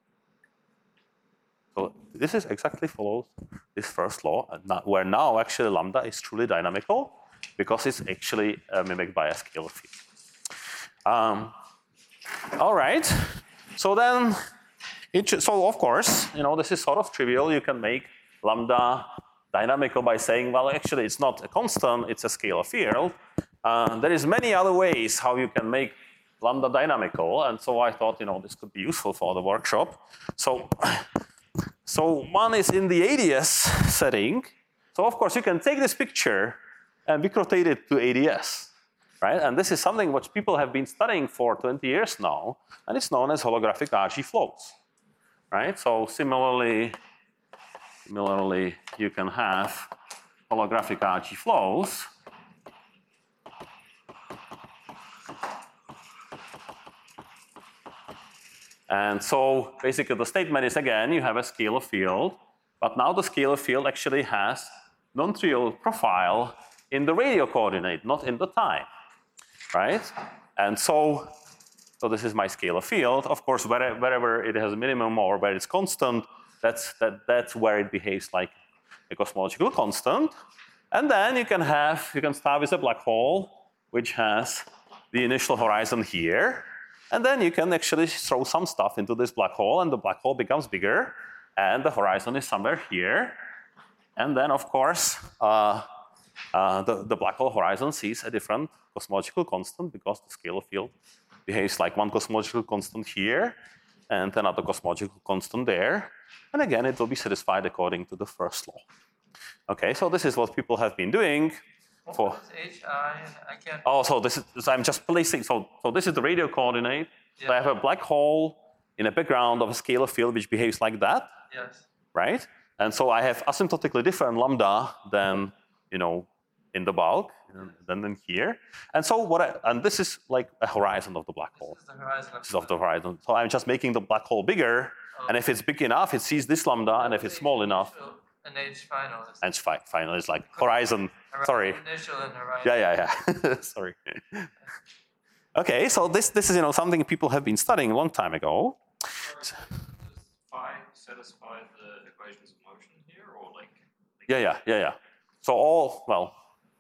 So this is exactly follows this first law, where now actually lambda is truly dynamical because it's actually mimicked by a scalar field. All right. So then, so of course, this is sort of trivial. You can make lambda dynamical by saying, well, actually, it's not a constant; it's a scalar field. There is many other ways how you can make lambda dynamical, and so I thought, this could be useful for the workshop. So one is in the ADS setting. So of course, you can take this picture and bicrotate it to ADS. Right? And this is something which people have been studying for 20 years now, and it's known as holographic RG flows. Right? So similarly, you can have holographic RG flows. And so basically the statement is, again, you have a scalar field, but now the scalar field actually has non-trivial profile in the radial coordinate, not in the time. Right? And so this is my scalar field. Of course, wherever it has a minimum or where it's constant, that's where it behaves like a cosmological constant. And then you can start with a black hole, which has the initial horizon here. And then you can actually throw some stuff into this black hole, and the black hole becomes bigger, and the horizon is somewhere here. And then, of course, the black hole horizon sees a different cosmological constant because the scalar field behaves like one cosmological constant here and another cosmological constant there. And again, it will be satisfied according to the first law. Okay, so this is what people have been doing. What is HI? I can't. Oh, so I'm just placing. So this is the radial coordinate. Yeah. So I have a black hole in a background of a scalar field which behaves like that. Yes. Right? And so I have asymptotically different lambda than in the bulk than in here. And so and this is like a horizon of the black hole. This is the horizon. This is of the horizon. So I'm just making the black hole bigger. And if it's big enough, it sees this lambda, and if it's small enough. And H final is. And final is like horizon. Sorry. Initial and horizon. Yeah. Sorry. Okay, so this is something people have been studying a long time ago. first. Does phi satisfy the equations of motion here, or like? Yeah. So well,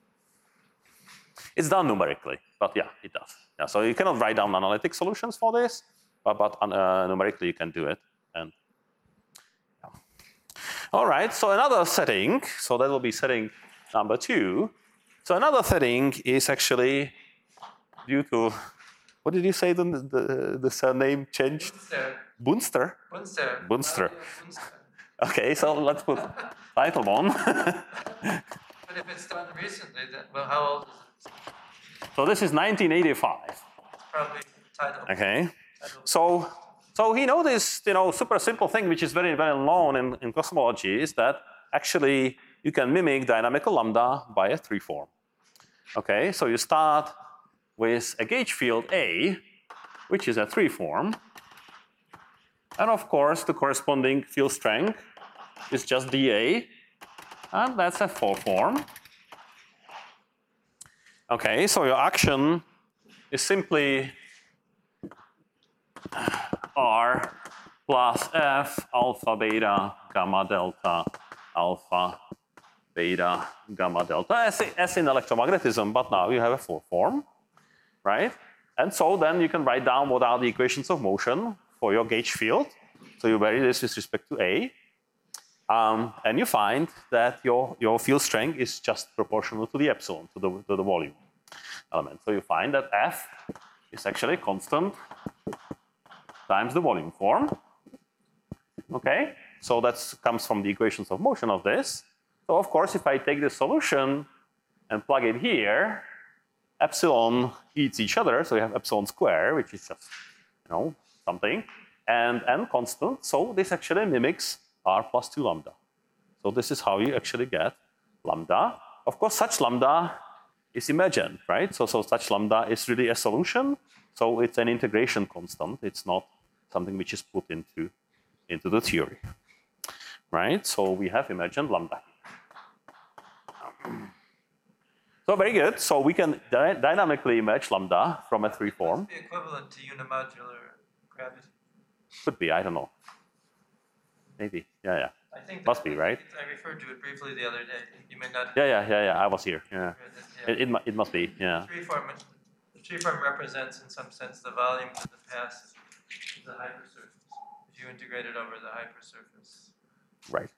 it's done numerically, but yeah, it does. Yeah, so you cannot write down analytic solutions for this, but numerically you can do it. And yeah. All right, so another setting, so that will be setting number 2. So another setting is actually due to, what did you say the surname changed? Bunster. Bunster. Okay, so let's put Teitelbaum. But if it's done recently, then, well, how old is it? So this is 1985. Probably title. Okay. So he noticed, super simple thing which is very well known in cosmology is that actually you can mimic dynamical lambda by a 3 form. Okay, so you start with a gauge field A, which is a 3 form. And of course, the corresponding field strength is just dA, and that's a 4 form. Okay, so your action is simply R plus F alpha beta gamma delta alpha beta gamma delta as in electromagnetism, but now you have a 4 form, right? And so then you can write down what are the equations of motion for your gauge field. So you vary this with respect to A. And you find that your field strength is just proportional to the epsilon, to the volume element. So you find that F is actually constant times the volume form. Okay, so that comes from the equations of motion of this. So of course, if I take this solution and plug it here, epsilon eats each other. So you have epsilon square, which is just something, and n constant. So this actually mimics R plus 2 lambda. So this is how you actually get lambda. Of course, such lambda is imagined, right? So such lambda is really a solution. So it's an integration constant. It's not something which is put into the theory, right? So we have imagined lambda. So very good. So we can dynamically image lambda from a 3 form. It's the equivalent to unimodular gravity. Could be, I don't know. Maybe, yeah. I think must be, right? I referred to it briefly the other day. You may not. Yeah. I was here. Yeah. Yeah. It must be. Yeah. The 3 form represents, in some sense, the volume of the pass to the hypersurface. If you integrate it over the hypersurface. Right.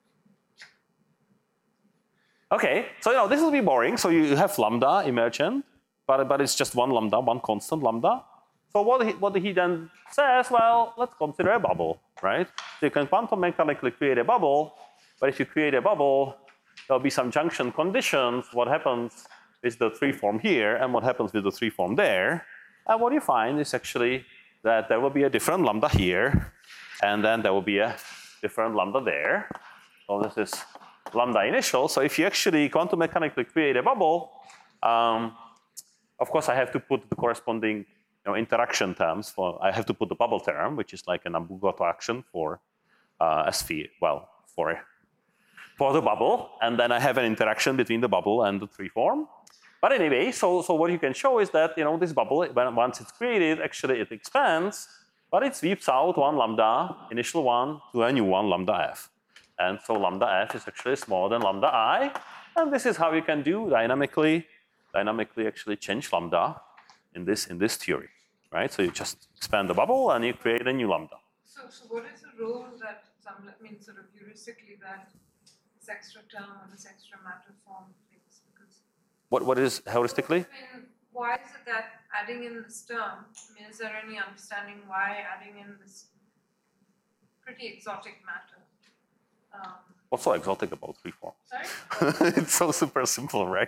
Okay, so this will be boring. So you have lambda emergent, but it's just one lambda, one constant lambda. So what he then says, well, let's consider a bubble, right? So you can quantum mechanically create a bubble, but if you create a bubble, there'll be some junction conditions. What happens is the 3 form here, and what happens with the 3 form there. And what you find is actually that there will be a different lambda here, and then there will be a different lambda there. So this is lambda initial. So if you actually quantum mechanically create a bubble, of course I have to put the corresponding interaction terms I have to put the bubble term, which is like an Nabu-Goto action for a sphere, well, for the bubble, and then I have an interaction between the bubble and the 3 form. But anyway, so what you can show is that this bubble, once it's created, actually it expands, but it sweeps out one lambda, initial one, to a new one, lambda f. And so lambda f is actually smaller than lambda I, and this is how you can do dynamically actually change lambda in this theory, right? So you just expand the bubble and you create a new lambda. So what is the role that sort of heuristically that this extra term or this extra matter form plays? Because what is heuristically? Why is it that adding in this term? Is there any understanding why adding in this pretty exotic matter? What's so exotic about 3 form? Sorry? It's so super simple, right?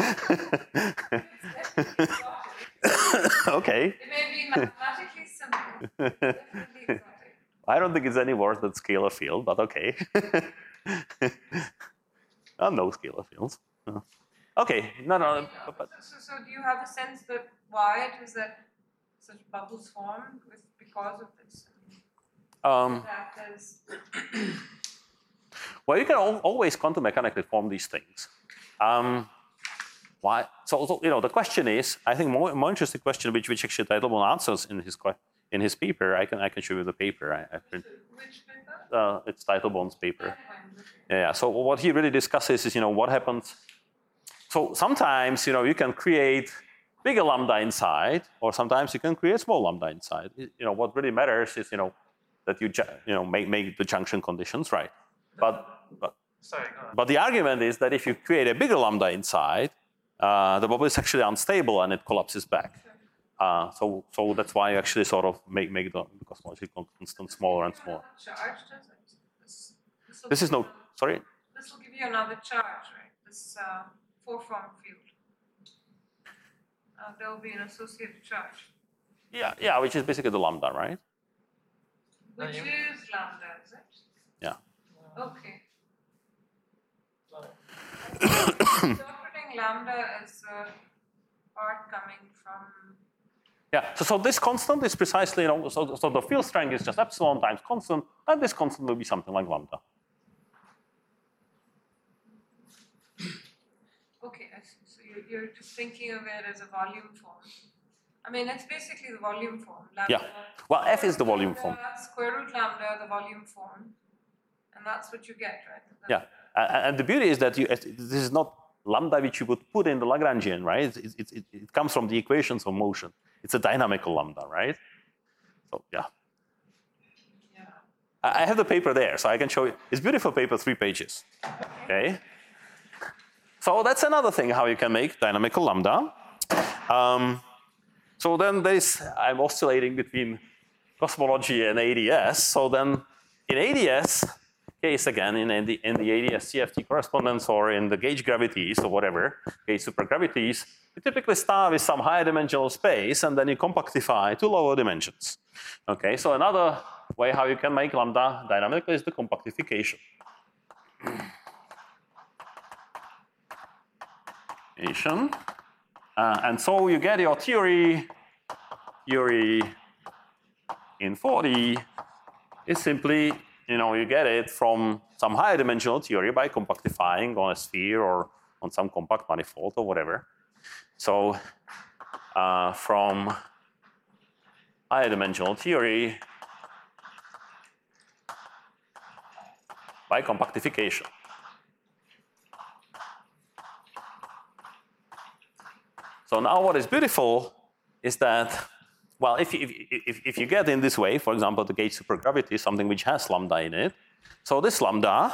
Okay. It may be mathematically simple. Definitely exotic. I don't think it's any worse than scalar field, but okay. No scalar fields. Okay, no. But So do you have a sense that why it is that such bubbles form because of this? That is. Well, you can always quantum mechanically form these things. Why? So the question is, I think more interesting question, which actually Teitelbaum answers in his paper. I can show you the paper. I print. Which paper? It's Teitelbaum's paper. Okay. Yeah. So what he really discusses is, what happens. So sometimes, you can create bigger lambda inside, or sometimes you can create small lambda inside. What really matters is, that you make the junction conditions right. Sorry, go on. But the argument is that if you create a bigger lambda inside, the bubble is actually unstable and it collapses back. So that's why you actually sort of make the cosmological constant smaller and smaller. Charge, does it? This is no, sorry? This will give you another charge, right? This four-form field. There will be an associated charge. Yeah, which is basically the lambda, right? Which is lambda, is it? Yeah. Okay. Interpreting lambda as a part coming from. Yeah. So this constant is precisely, so the field strength is just epsilon times constant, and this constant will be something like lambda. Okay, I see. So you're just thinking of it as a volume form. I mean, it's basically the volume form. Lambda, Yeah. Well, F is the volume form. Square root lambda, the volume form. And that's what you get, right? Yeah. And the beauty is that this is not lambda which you would put in the Lagrangian, right? It comes from the equations of motion. It's a dynamical lambda, right? So, yeah. I have the paper there, so I can show you. It's a beautiful paper, 3 pages. Okay. So that's another thing how you can make dynamical lambda. So then I'm oscillating between cosmology and ADS. So then in ADS case again, in the ADS CFT correspondence or in the gauge gravities or whatever, gauge supergravities, you typically start with some higher dimensional space and then you compactify to lower dimensions. Okay, so another way how you can make lambda dynamically is the compactification. And so you get your theory in 4D is simply, you get it from some higher dimensional theory by compactifying on a sphere or on some compact manifold or whatever. So from higher dimensional theory by compactification. So now what is beautiful is that, well, if you get in this way, for example, the gauge supergravity, something which has lambda in it, so this lambda,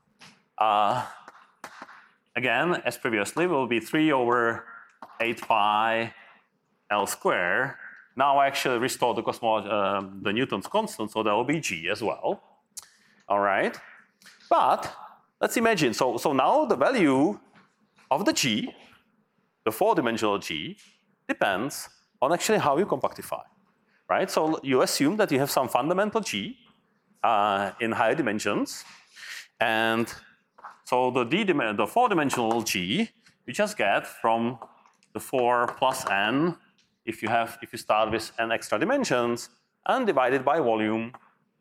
again, as previously, will be 3 over 8 pi L square. Now I actually restore the Newton's constant, so there will be g as well. All right, but let's imagine. So now the value of the g, the 4-dimensional g, depends on actually how you compactify, right? So you assume that you have some fundamental g in higher dimensions, and so the 4-dimensional g you just get from the 4 plus n if you start with n extra dimensions and divided by volume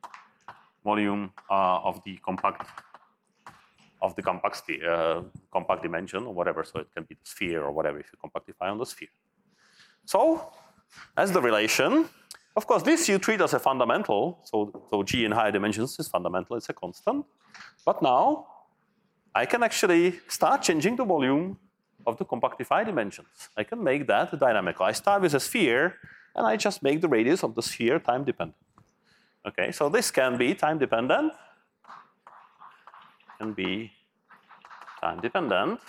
of the compact sphere, compact dimension or whatever. So it can be the sphere or whatever if you compactify on the sphere. So as the relation, of course, this you treat as a fundamental. So g in higher dimensions is fundamental. It's a constant. But now I can actually start changing the volume of the compactified dimensions. I can make that dynamical. I start with a sphere, and I just make the radius of the sphere time dependent. Okay, so this can be time dependent. Can be time dependent.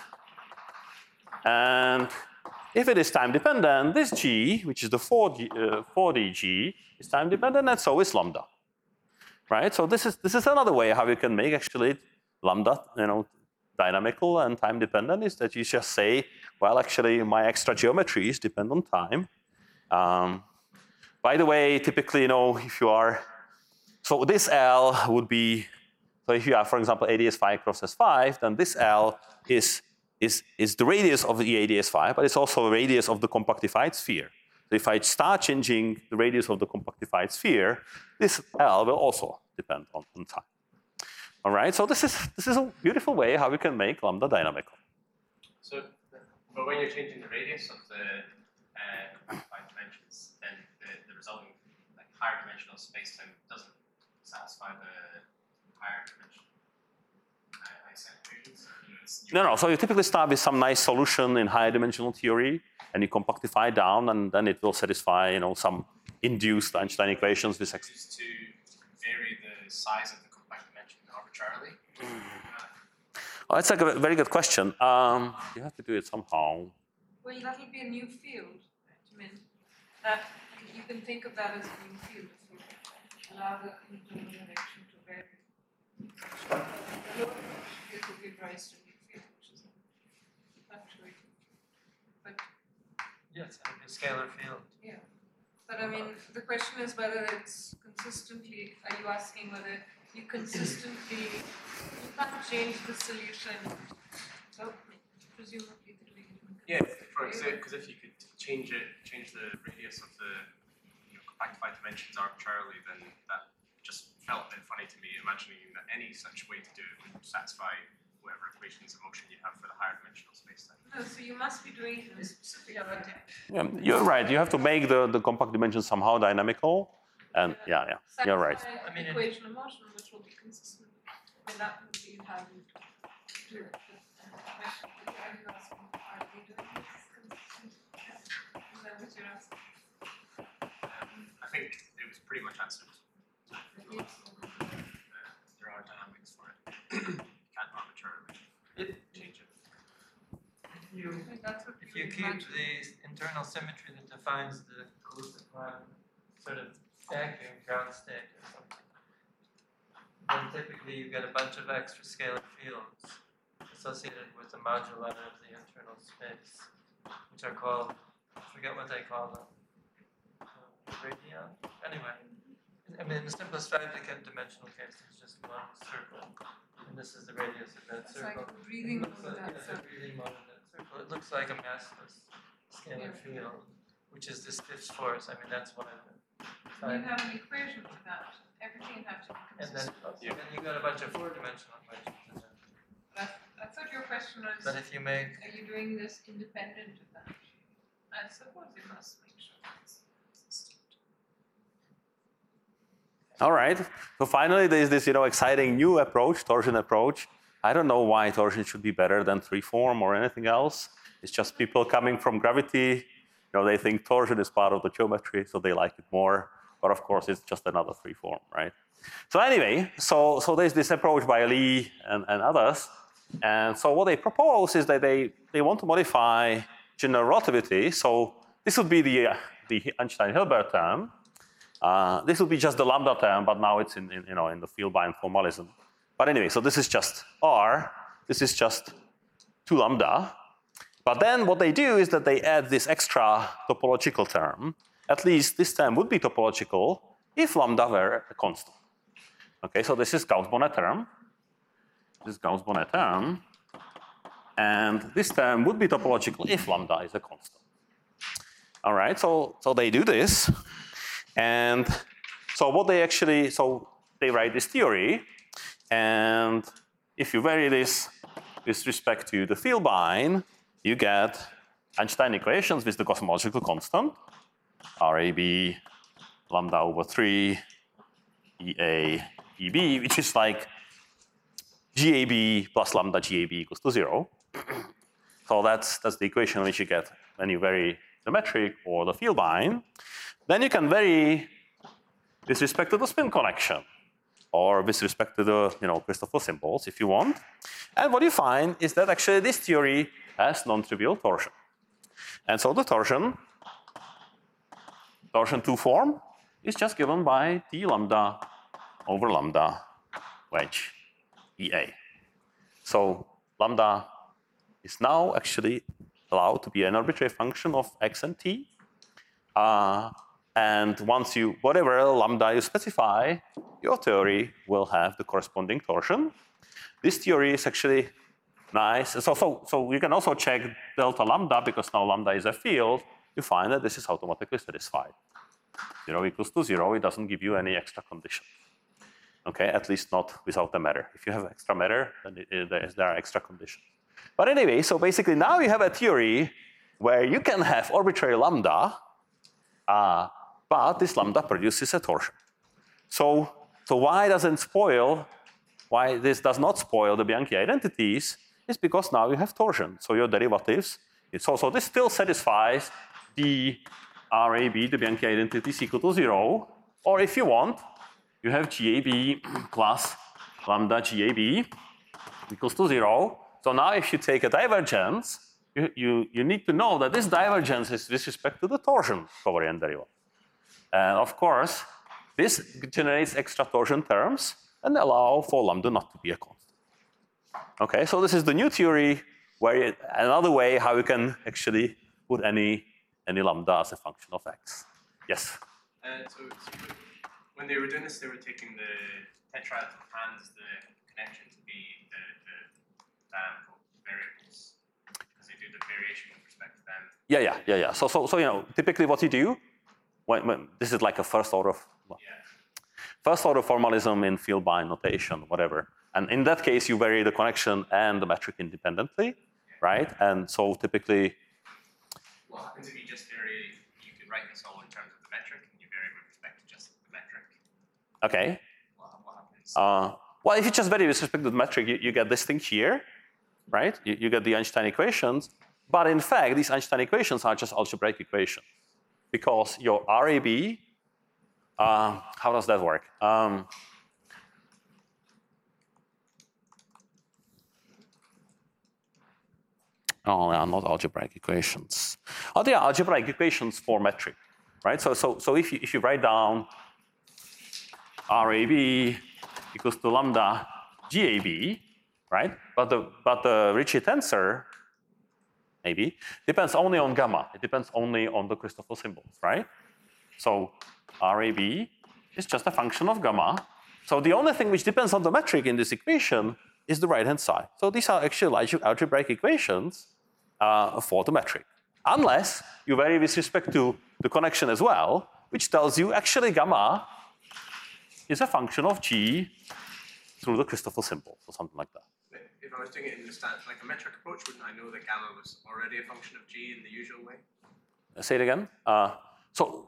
And if it is time dependent, this g, which is the 4D g, is time dependent, and so is lambda. Right? So this is another way how you can make actually lambda, dynamical and time dependent, is that you just say, well, actually my extra geometries depend on time. By the way, typically, if you are, so this L would be, so if you have, for example, ADS5 cross S5, then this L is the radius of the ADS5, but it's also the radius of the compactified sphere. So if I start changing the radius of the compactified sphere, this L will also depend on time. All right, so this is a beautiful way how we can make lambda dynamical. So, but when you're changing the radius of the compactified dimensions, then the resulting higher dimensional spacetime doesn't satisfy the higher dimensional Einstein equations? No. So you typically start with some nice solution in higher dimensional theory, and you compactify down, and then it will satisfy, some induced Einstein equations with Used to vary the size of the compact dimension arbitrarily. Oh, that's like a very good question. You have to do it somehow. Well, that will be a new field. Right? I mean, that you can think of that as a new field if you allow the internal direction to vary. It will give rise to a new field, which is fluctuating. But Yes, it would be a scalar field. yeah, but I mean, the question is whether it's consistently. Are you asking whether you consistently? You can't change the solution. So presumably the way you can. Yeah, because if you could change the radius of the compactified dimensions arbitrarily, then that just felt a bit funny to me, imagining that any such way to do it would satisfy whatever equations of motion you have for the higher dimensional spacetime. No, so you must be doing it in a specific way. Yeah, you're right. You have to make the compact dimension somehow dynamical, and yeah, you're right. Satisfy I mean, equation of motion, which will be consistent. I mean, that would be how you do it. But the question is, are you asking, are they doing this consistent? Is that what you're asking? I think it was pretty much answered. Yes. There are dynamics for it. You can't arbitrarily change it. If you keep the internal symmetry that defines the sort of vacuum ground state or something, then typically you get a bunch of extra scalar fields associated with the moduli of the internal space, which are called, I forget what they call them, radii? Anyway, I mean, the simplest 5-dimensional case is just one circle, and this is the radius of that It's circle. like breathing It looks over like, that yeah, circle. breathing over that circle. It looks like a massless scalar field, which is this Stiff's force. I mean, that's why the You have an equation for that. Everything has to be and then, consistent. then you got a bunch of 4-dimensional equations in there. I thought your question was, But if you make, are you doing this independent of that? I suppose you must make sure it's consistent. All right. So finally, there's this exciting new approach, torsion approach. I don't know why torsion should be better than freeform or anything else. It's just people coming from gravity. They think torsion is part of the geometry, so they like it more. But of course, it's just another freeform, right? So anyway, so there's this approach by Lee and others. And so what they propose is that they want to modify general relativity. So this would be the Einstein-Hilbert term. This would be just the lambda term, but now it's in the field-bound formalism. But anyway, so this is just R. This is just 2 lambda. But then what they do is that they add this extra topological term. At least this term would be topological if lambda were a constant. Okay, so this is Gauss-Bonnet term. This is Gauss-Bonnet term. And this term would be topological if lambda is a constant. All right, so they do this. And so what they actually, they write this theory. And if you vary this with respect to the field-bound, you get Einstein equations with the cosmological constant, RAB lambda over 3 EA EB, which is like GAB plus lambda GAB equals to 0. So that's the equation which you get when you vary the metric or the field-bound. Then you can vary with respect to the spin connection, or with respect to the Christoffel symbols if you want. And what you find is that actually this theory has non-trivial torsion. And so the torsion 2 form is just given by d lambda over lambda wedge EA. So lambda is now actually allowed to be an arbitrary function of x and t. And once whatever lambda you specify, your theory will have the corresponding torsion. This theory is actually nice. So you can also check delta lambda, because now lambda is a field. You find that this is automatically satisfied. 0 equals to 0, it doesn't give you any extra condition. Okay, at least not without the matter. If you have extra matter, then there are extra conditions. But anyway, so basically now you have a theory where you can have arbitrary lambda, but this lambda produces a torsion. So why doesn't spoil? Why this does not spoil the Bianchi identities is because now you have torsion. So your derivatives, so this still satisfies the RAB, the Bianchi identity is equal to 0. Or if you want, you have GAB plus lambda GAB equals to 0. So now if you take a divergence, you need to know that this divergence is with respect to the torsion covariant derivative. And of course, this generates extra torsion terms and allow for lambda not to be a constant. Okay, so this is the new theory where another way how you can actually put any lambda as a function of x. Yes? So when they were doing this, they were taking the tetrad and the connection to be the dynamical variables because they do the variation with respect to them. Yeah. So you know, typically what you do, when this is like a first order formalism in field bind notation, whatever. And in that case, you vary the connection and the metric independently, right? And so typically, what happens if you just vary? You could write this all in terms of the metric, and you vary with respect to just the metric. Okay. What happens? Well, if you just vary with respect to the metric, you get this thing here, right? You get the Einstein equations. But in fact, these Einstein equations are just algebraic equations because your RAB, how does that work? Oh, they are not algebraic equations. Oh, they are algebraic equations for metric, right? So if you write down RAB equals to lambda GAB, right? But the Ricci tensor maybe depends only on gamma. It depends only on the Christoffel symbols, right? So RAB is just a function of gamma. So the only thing which depends on the metric in this equation is the right-hand side. So these are actually algebraic equations for the metric. Unless you vary with respect to the connection as well, which tells you actually gamma is a function of G through the Christoffel symbol, or something like that. If I was doing it in just like a metric approach, wouldn't I know that gamma was already a function of G in the usual way? Say it again. So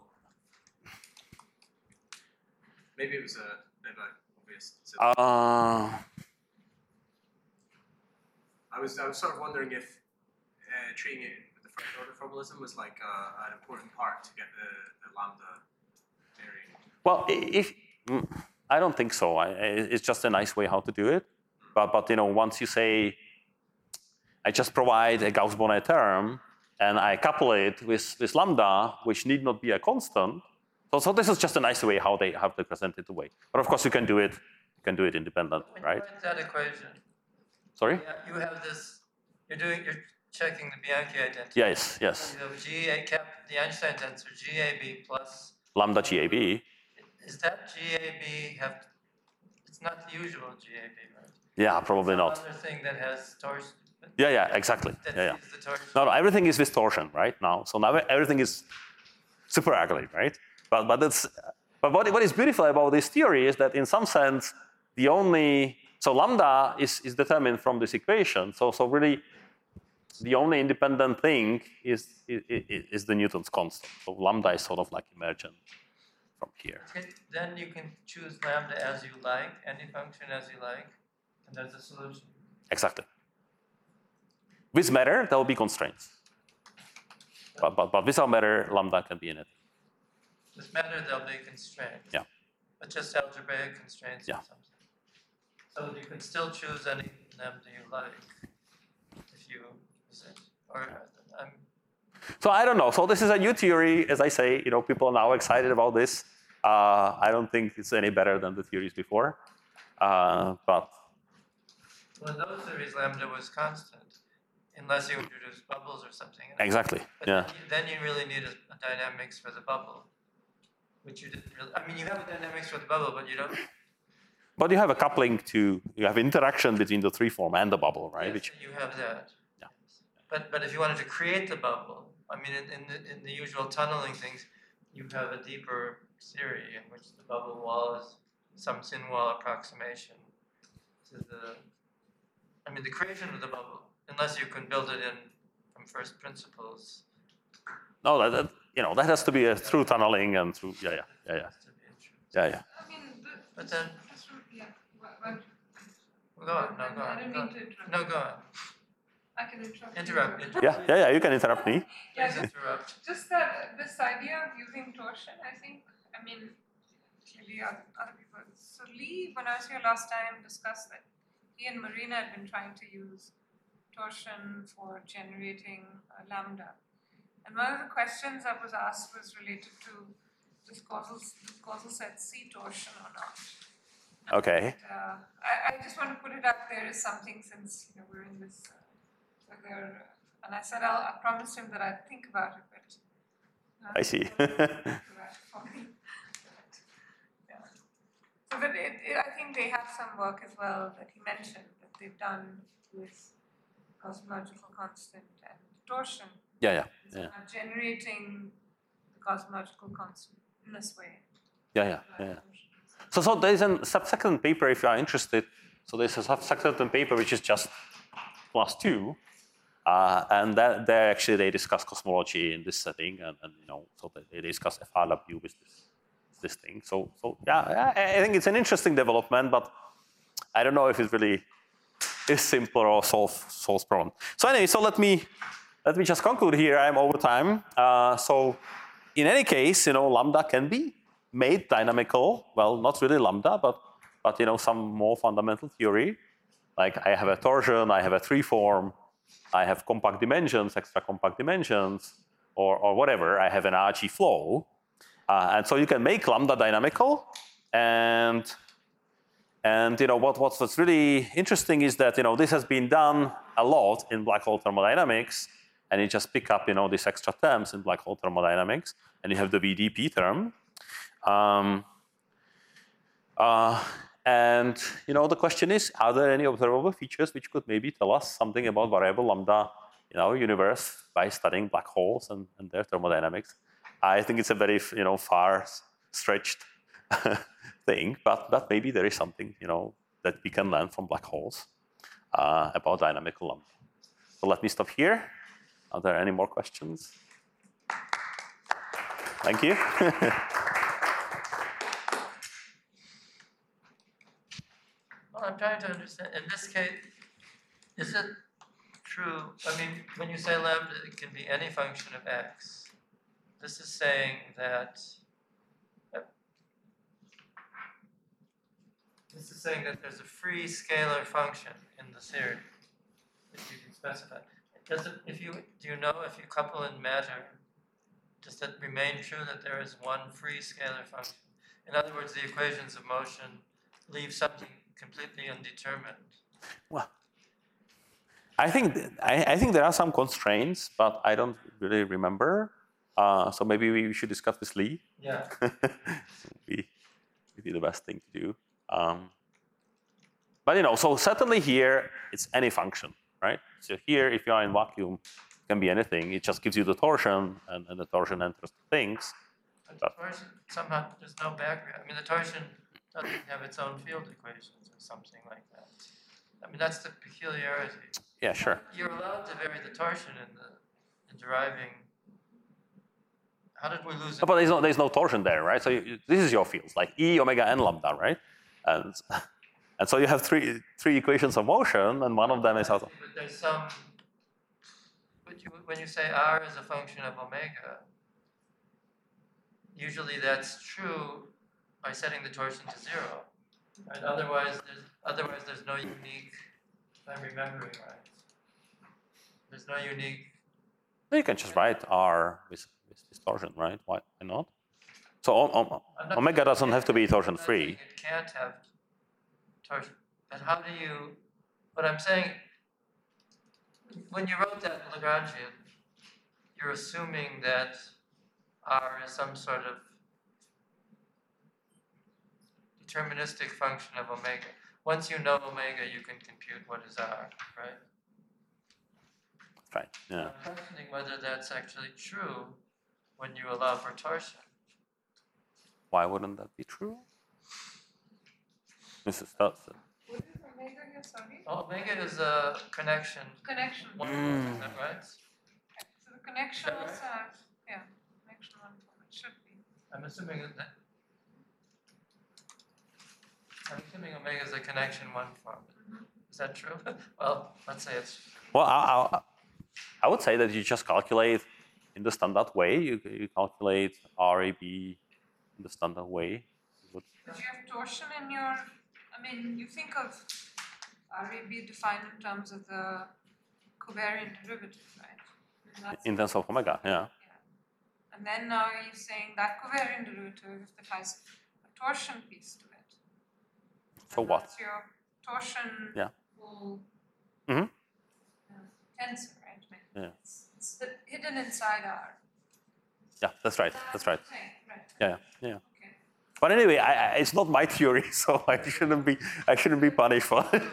maybe it was a never obvious. I was sort of wondering if treating it with the first order formalism was like an important part to get the lambda varying. Well, I don't think so. It's just a nice way how to do it. But you know, once you say, I just provide a Gauss-Bonnet term and I couple it with lambda, which need not be a constant. So this is just a nice way how they present it away. But of course, you can do it. You can do it independent, when right? you write that equation, Sorry. you have this. You're checking the Bianchi identity. Yes. You have GA cap the Einstein tensor GAB plus Lambda GAB. Is that GAB have? It's not the usual GAB, right? Yeah, probably not. Another thing that has torsion. Yeah, exactly. That feeds the torsion. No, everything is with torsion right now. So now everything is super ugly, right? But what is beautiful about this theory is that in some sense so lambda is determined from this equation. So really the only independent thing is the Newton's constant. So lambda is sort of like emergent from here. Okay, then you can choose lambda as you like, any function as you like, and there's a solution. Exactly. With matter, there will be constraints. But without matter, lambda can be in it. With matter, there'll be constraints. Yeah. But just algebraic constraints Yeah. or something. So you can still choose any lambda you like if you use it. Or So I don't know. So this is a new theory, as I say. You know, people are now excited about this. I don't think it's any better than the theories before. But well, in those theories, lambda was constant, unless you introduce bubbles or something. Exactly. But Yeah. then you really need a dynamics for the bubble, which you didn't really. I mean, you have a dynamics for the bubble, but you don't. But you have a coupling you have interaction between the tree form and the bubble, right? Yes, Which, you have that. Yeah. But if you wanted to create the bubble, I mean, in the usual tunneling things, you have a deeper theory in which the bubble wall is some thin wall approximation to the. I mean, the creation of the bubble, unless you can build it in from first principles. no, that has to be a through tunneling and through, yeah. I mean, But then, yeah. Well, go on, no, go I on. don't go mean on. to interrupt. No, go on. I can interrupt. Interrupt. Yeah, you can interrupt me. Yeah, Please interrupt. just that this idea of using torsion, I think, I mean, clearly other people. So Lee, when I was here last time, discussed that he and Marina had been trying to use torsion for generating lambda. And one of the questions that was asked was related to this causal set C torsion or not. Okay. And, I just want to put it out there as something, since we're in this. And I said I promised him that I'd think about it, but I see. So, but I think they have some work as well that he mentioned that they've done with cosmological constant and torsion. Yeah. Generating the cosmological constant in this way. Yeah. So there's a subsequent paper if you are interested. So there's a subsequent paper which is just +2, and that there actually they discuss cosmology in this setting, and so they discuss FRW with this thing. So yeah, I think it's an interesting development, but I don't know if it really is simple or solves problem. So anyway, so let me just conclude here. I'm over time. So in any case, lambda can be made dynamical. Well, not really lambda, but some more fundamental theory. Like I have a torsion, I have a tree form, I have compact dimensions, extra compact dimensions, or whatever. I have an RG flow, and so you can make lambda dynamical. And what's really interesting is that this has been done a lot in black hole thermodynamics, and you just pick up these extra terms in black hole thermodynamics, and you have the VDP term. And the question is, are there any observable features which could maybe tell us something about variable lambda in our universe by studying black holes and their thermodynamics? I think it's a very far stretched thing, but maybe there is something that we can learn from black holes about dynamical lambda. So let me stop here. Are there any more questions? Thank you. Well, I'm trying to understand. In this case, is it true? I mean, when you say lambda, it can be any function of x. This is saying that. This is saying that there's a free scalar function in the theory that you can specify. Do you know if you couple in matter, does that remain true that there is one free scalar function? In other words, the equations of motion leave something completely undetermined. Well, I think there are some constraints, but I don't really remember. So maybe we should discuss with Lee. Yeah. Would be the best thing to do. But so certainly here it's any function, right? So here, if you are in vacuum, it can be anything. It just gives you the torsion, and the torsion enters the things. But the torsion, somehow there's no background. I mean, the torsion doesn't have its own field equations or something like that. I mean, that's the peculiarity. Yeah, sure. You're allowed to vary the torsion in deriving. How did we lose it? But there's no torsion there, right? So this is your fields, like E, omega, and lambda, right? And so you have three equations of motion, and one of them is also. But there's some. When you say R is a function of omega, usually that's true by setting the torsion to 0. Right? Otherwise there's no unique. If I'm remembering right, there's no unique. You can just write R with this torsion, right? Why not? So omega doesn't have to be torsion free. It can't have torsion. But how do you? What I'm saying, when you wrote that Lagrangian, you're assuming that R is some sort of deterministic function of omega. Once you know omega, you can compute what is R, right? Right. Yeah. I'm questioning whether that's actually true when you allow for torsion. Why wouldn't that be true? Mrs. Stutson. What is omega here, sorry? Omega is a connection. Connection. Is that right? So the connection also has, connection I'm assuming omega is a connection one form. Is that true? Well, let's say it's. Well, I would say that you just calculate in the standard way. You calculate RAB in the standard way. But you have torsion in your. I mean, you think of RAB defined in terms of the covariant derivative, right? In terms of omega, yeah. And then now you're saying that covariant derivative that has a torsion piece to it. For what? That's your torsion full tensor, right? Yeah. It's hidden inside R. Yeah, that's right. That's right. Right. Yeah. Okay. But anyway, it's not my theory, so I shouldn't be punished for it.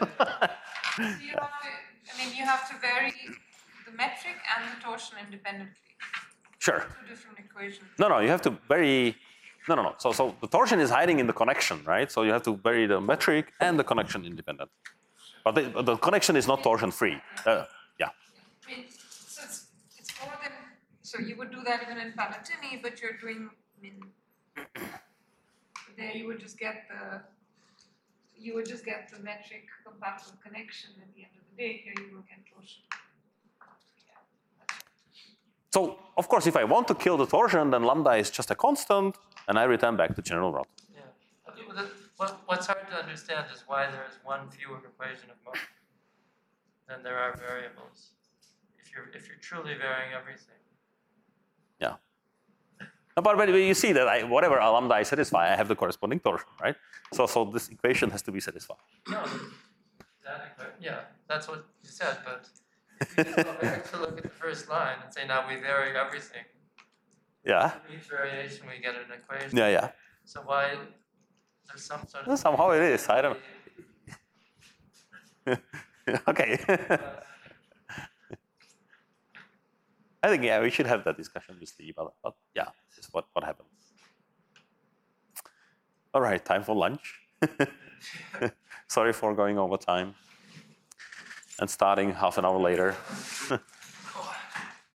You have to vary the metric and the torsion independently. Sure. Two different equations. No, you have to vary. No. So the torsion is hiding in the connection, right? So you have to vary the metric and the connection independent. But the connection is not torsion free. Yeah. I mean, so it's more than. So you would do that even in Palatini, but you're doing. There you would just get the metric compatible connection at the end of the day. Here you will get torsion. So, of course, if I want to kill the torsion, then lambda is just a constant, and I return back to general rod. Yeah. What's hard to understand is why there is one fewer equation of motion than there are variables. If you're truly varying everything. Yeah. But you see that whatever lambda I satisfy, I have the corresponding torsion, right? So this equation has to be satisfied. No, that's what you said, but if you just go back to look at the first line and say now we vary everything. Yeah. For each variation we get an equation. Yeah. So why there's some sort of somehow it is. I don't know. Okay. I think we should have that discussion with Lee, but yeah, this is what happens. All right, time for lunch. Sorry for going over time and starting half an hour later.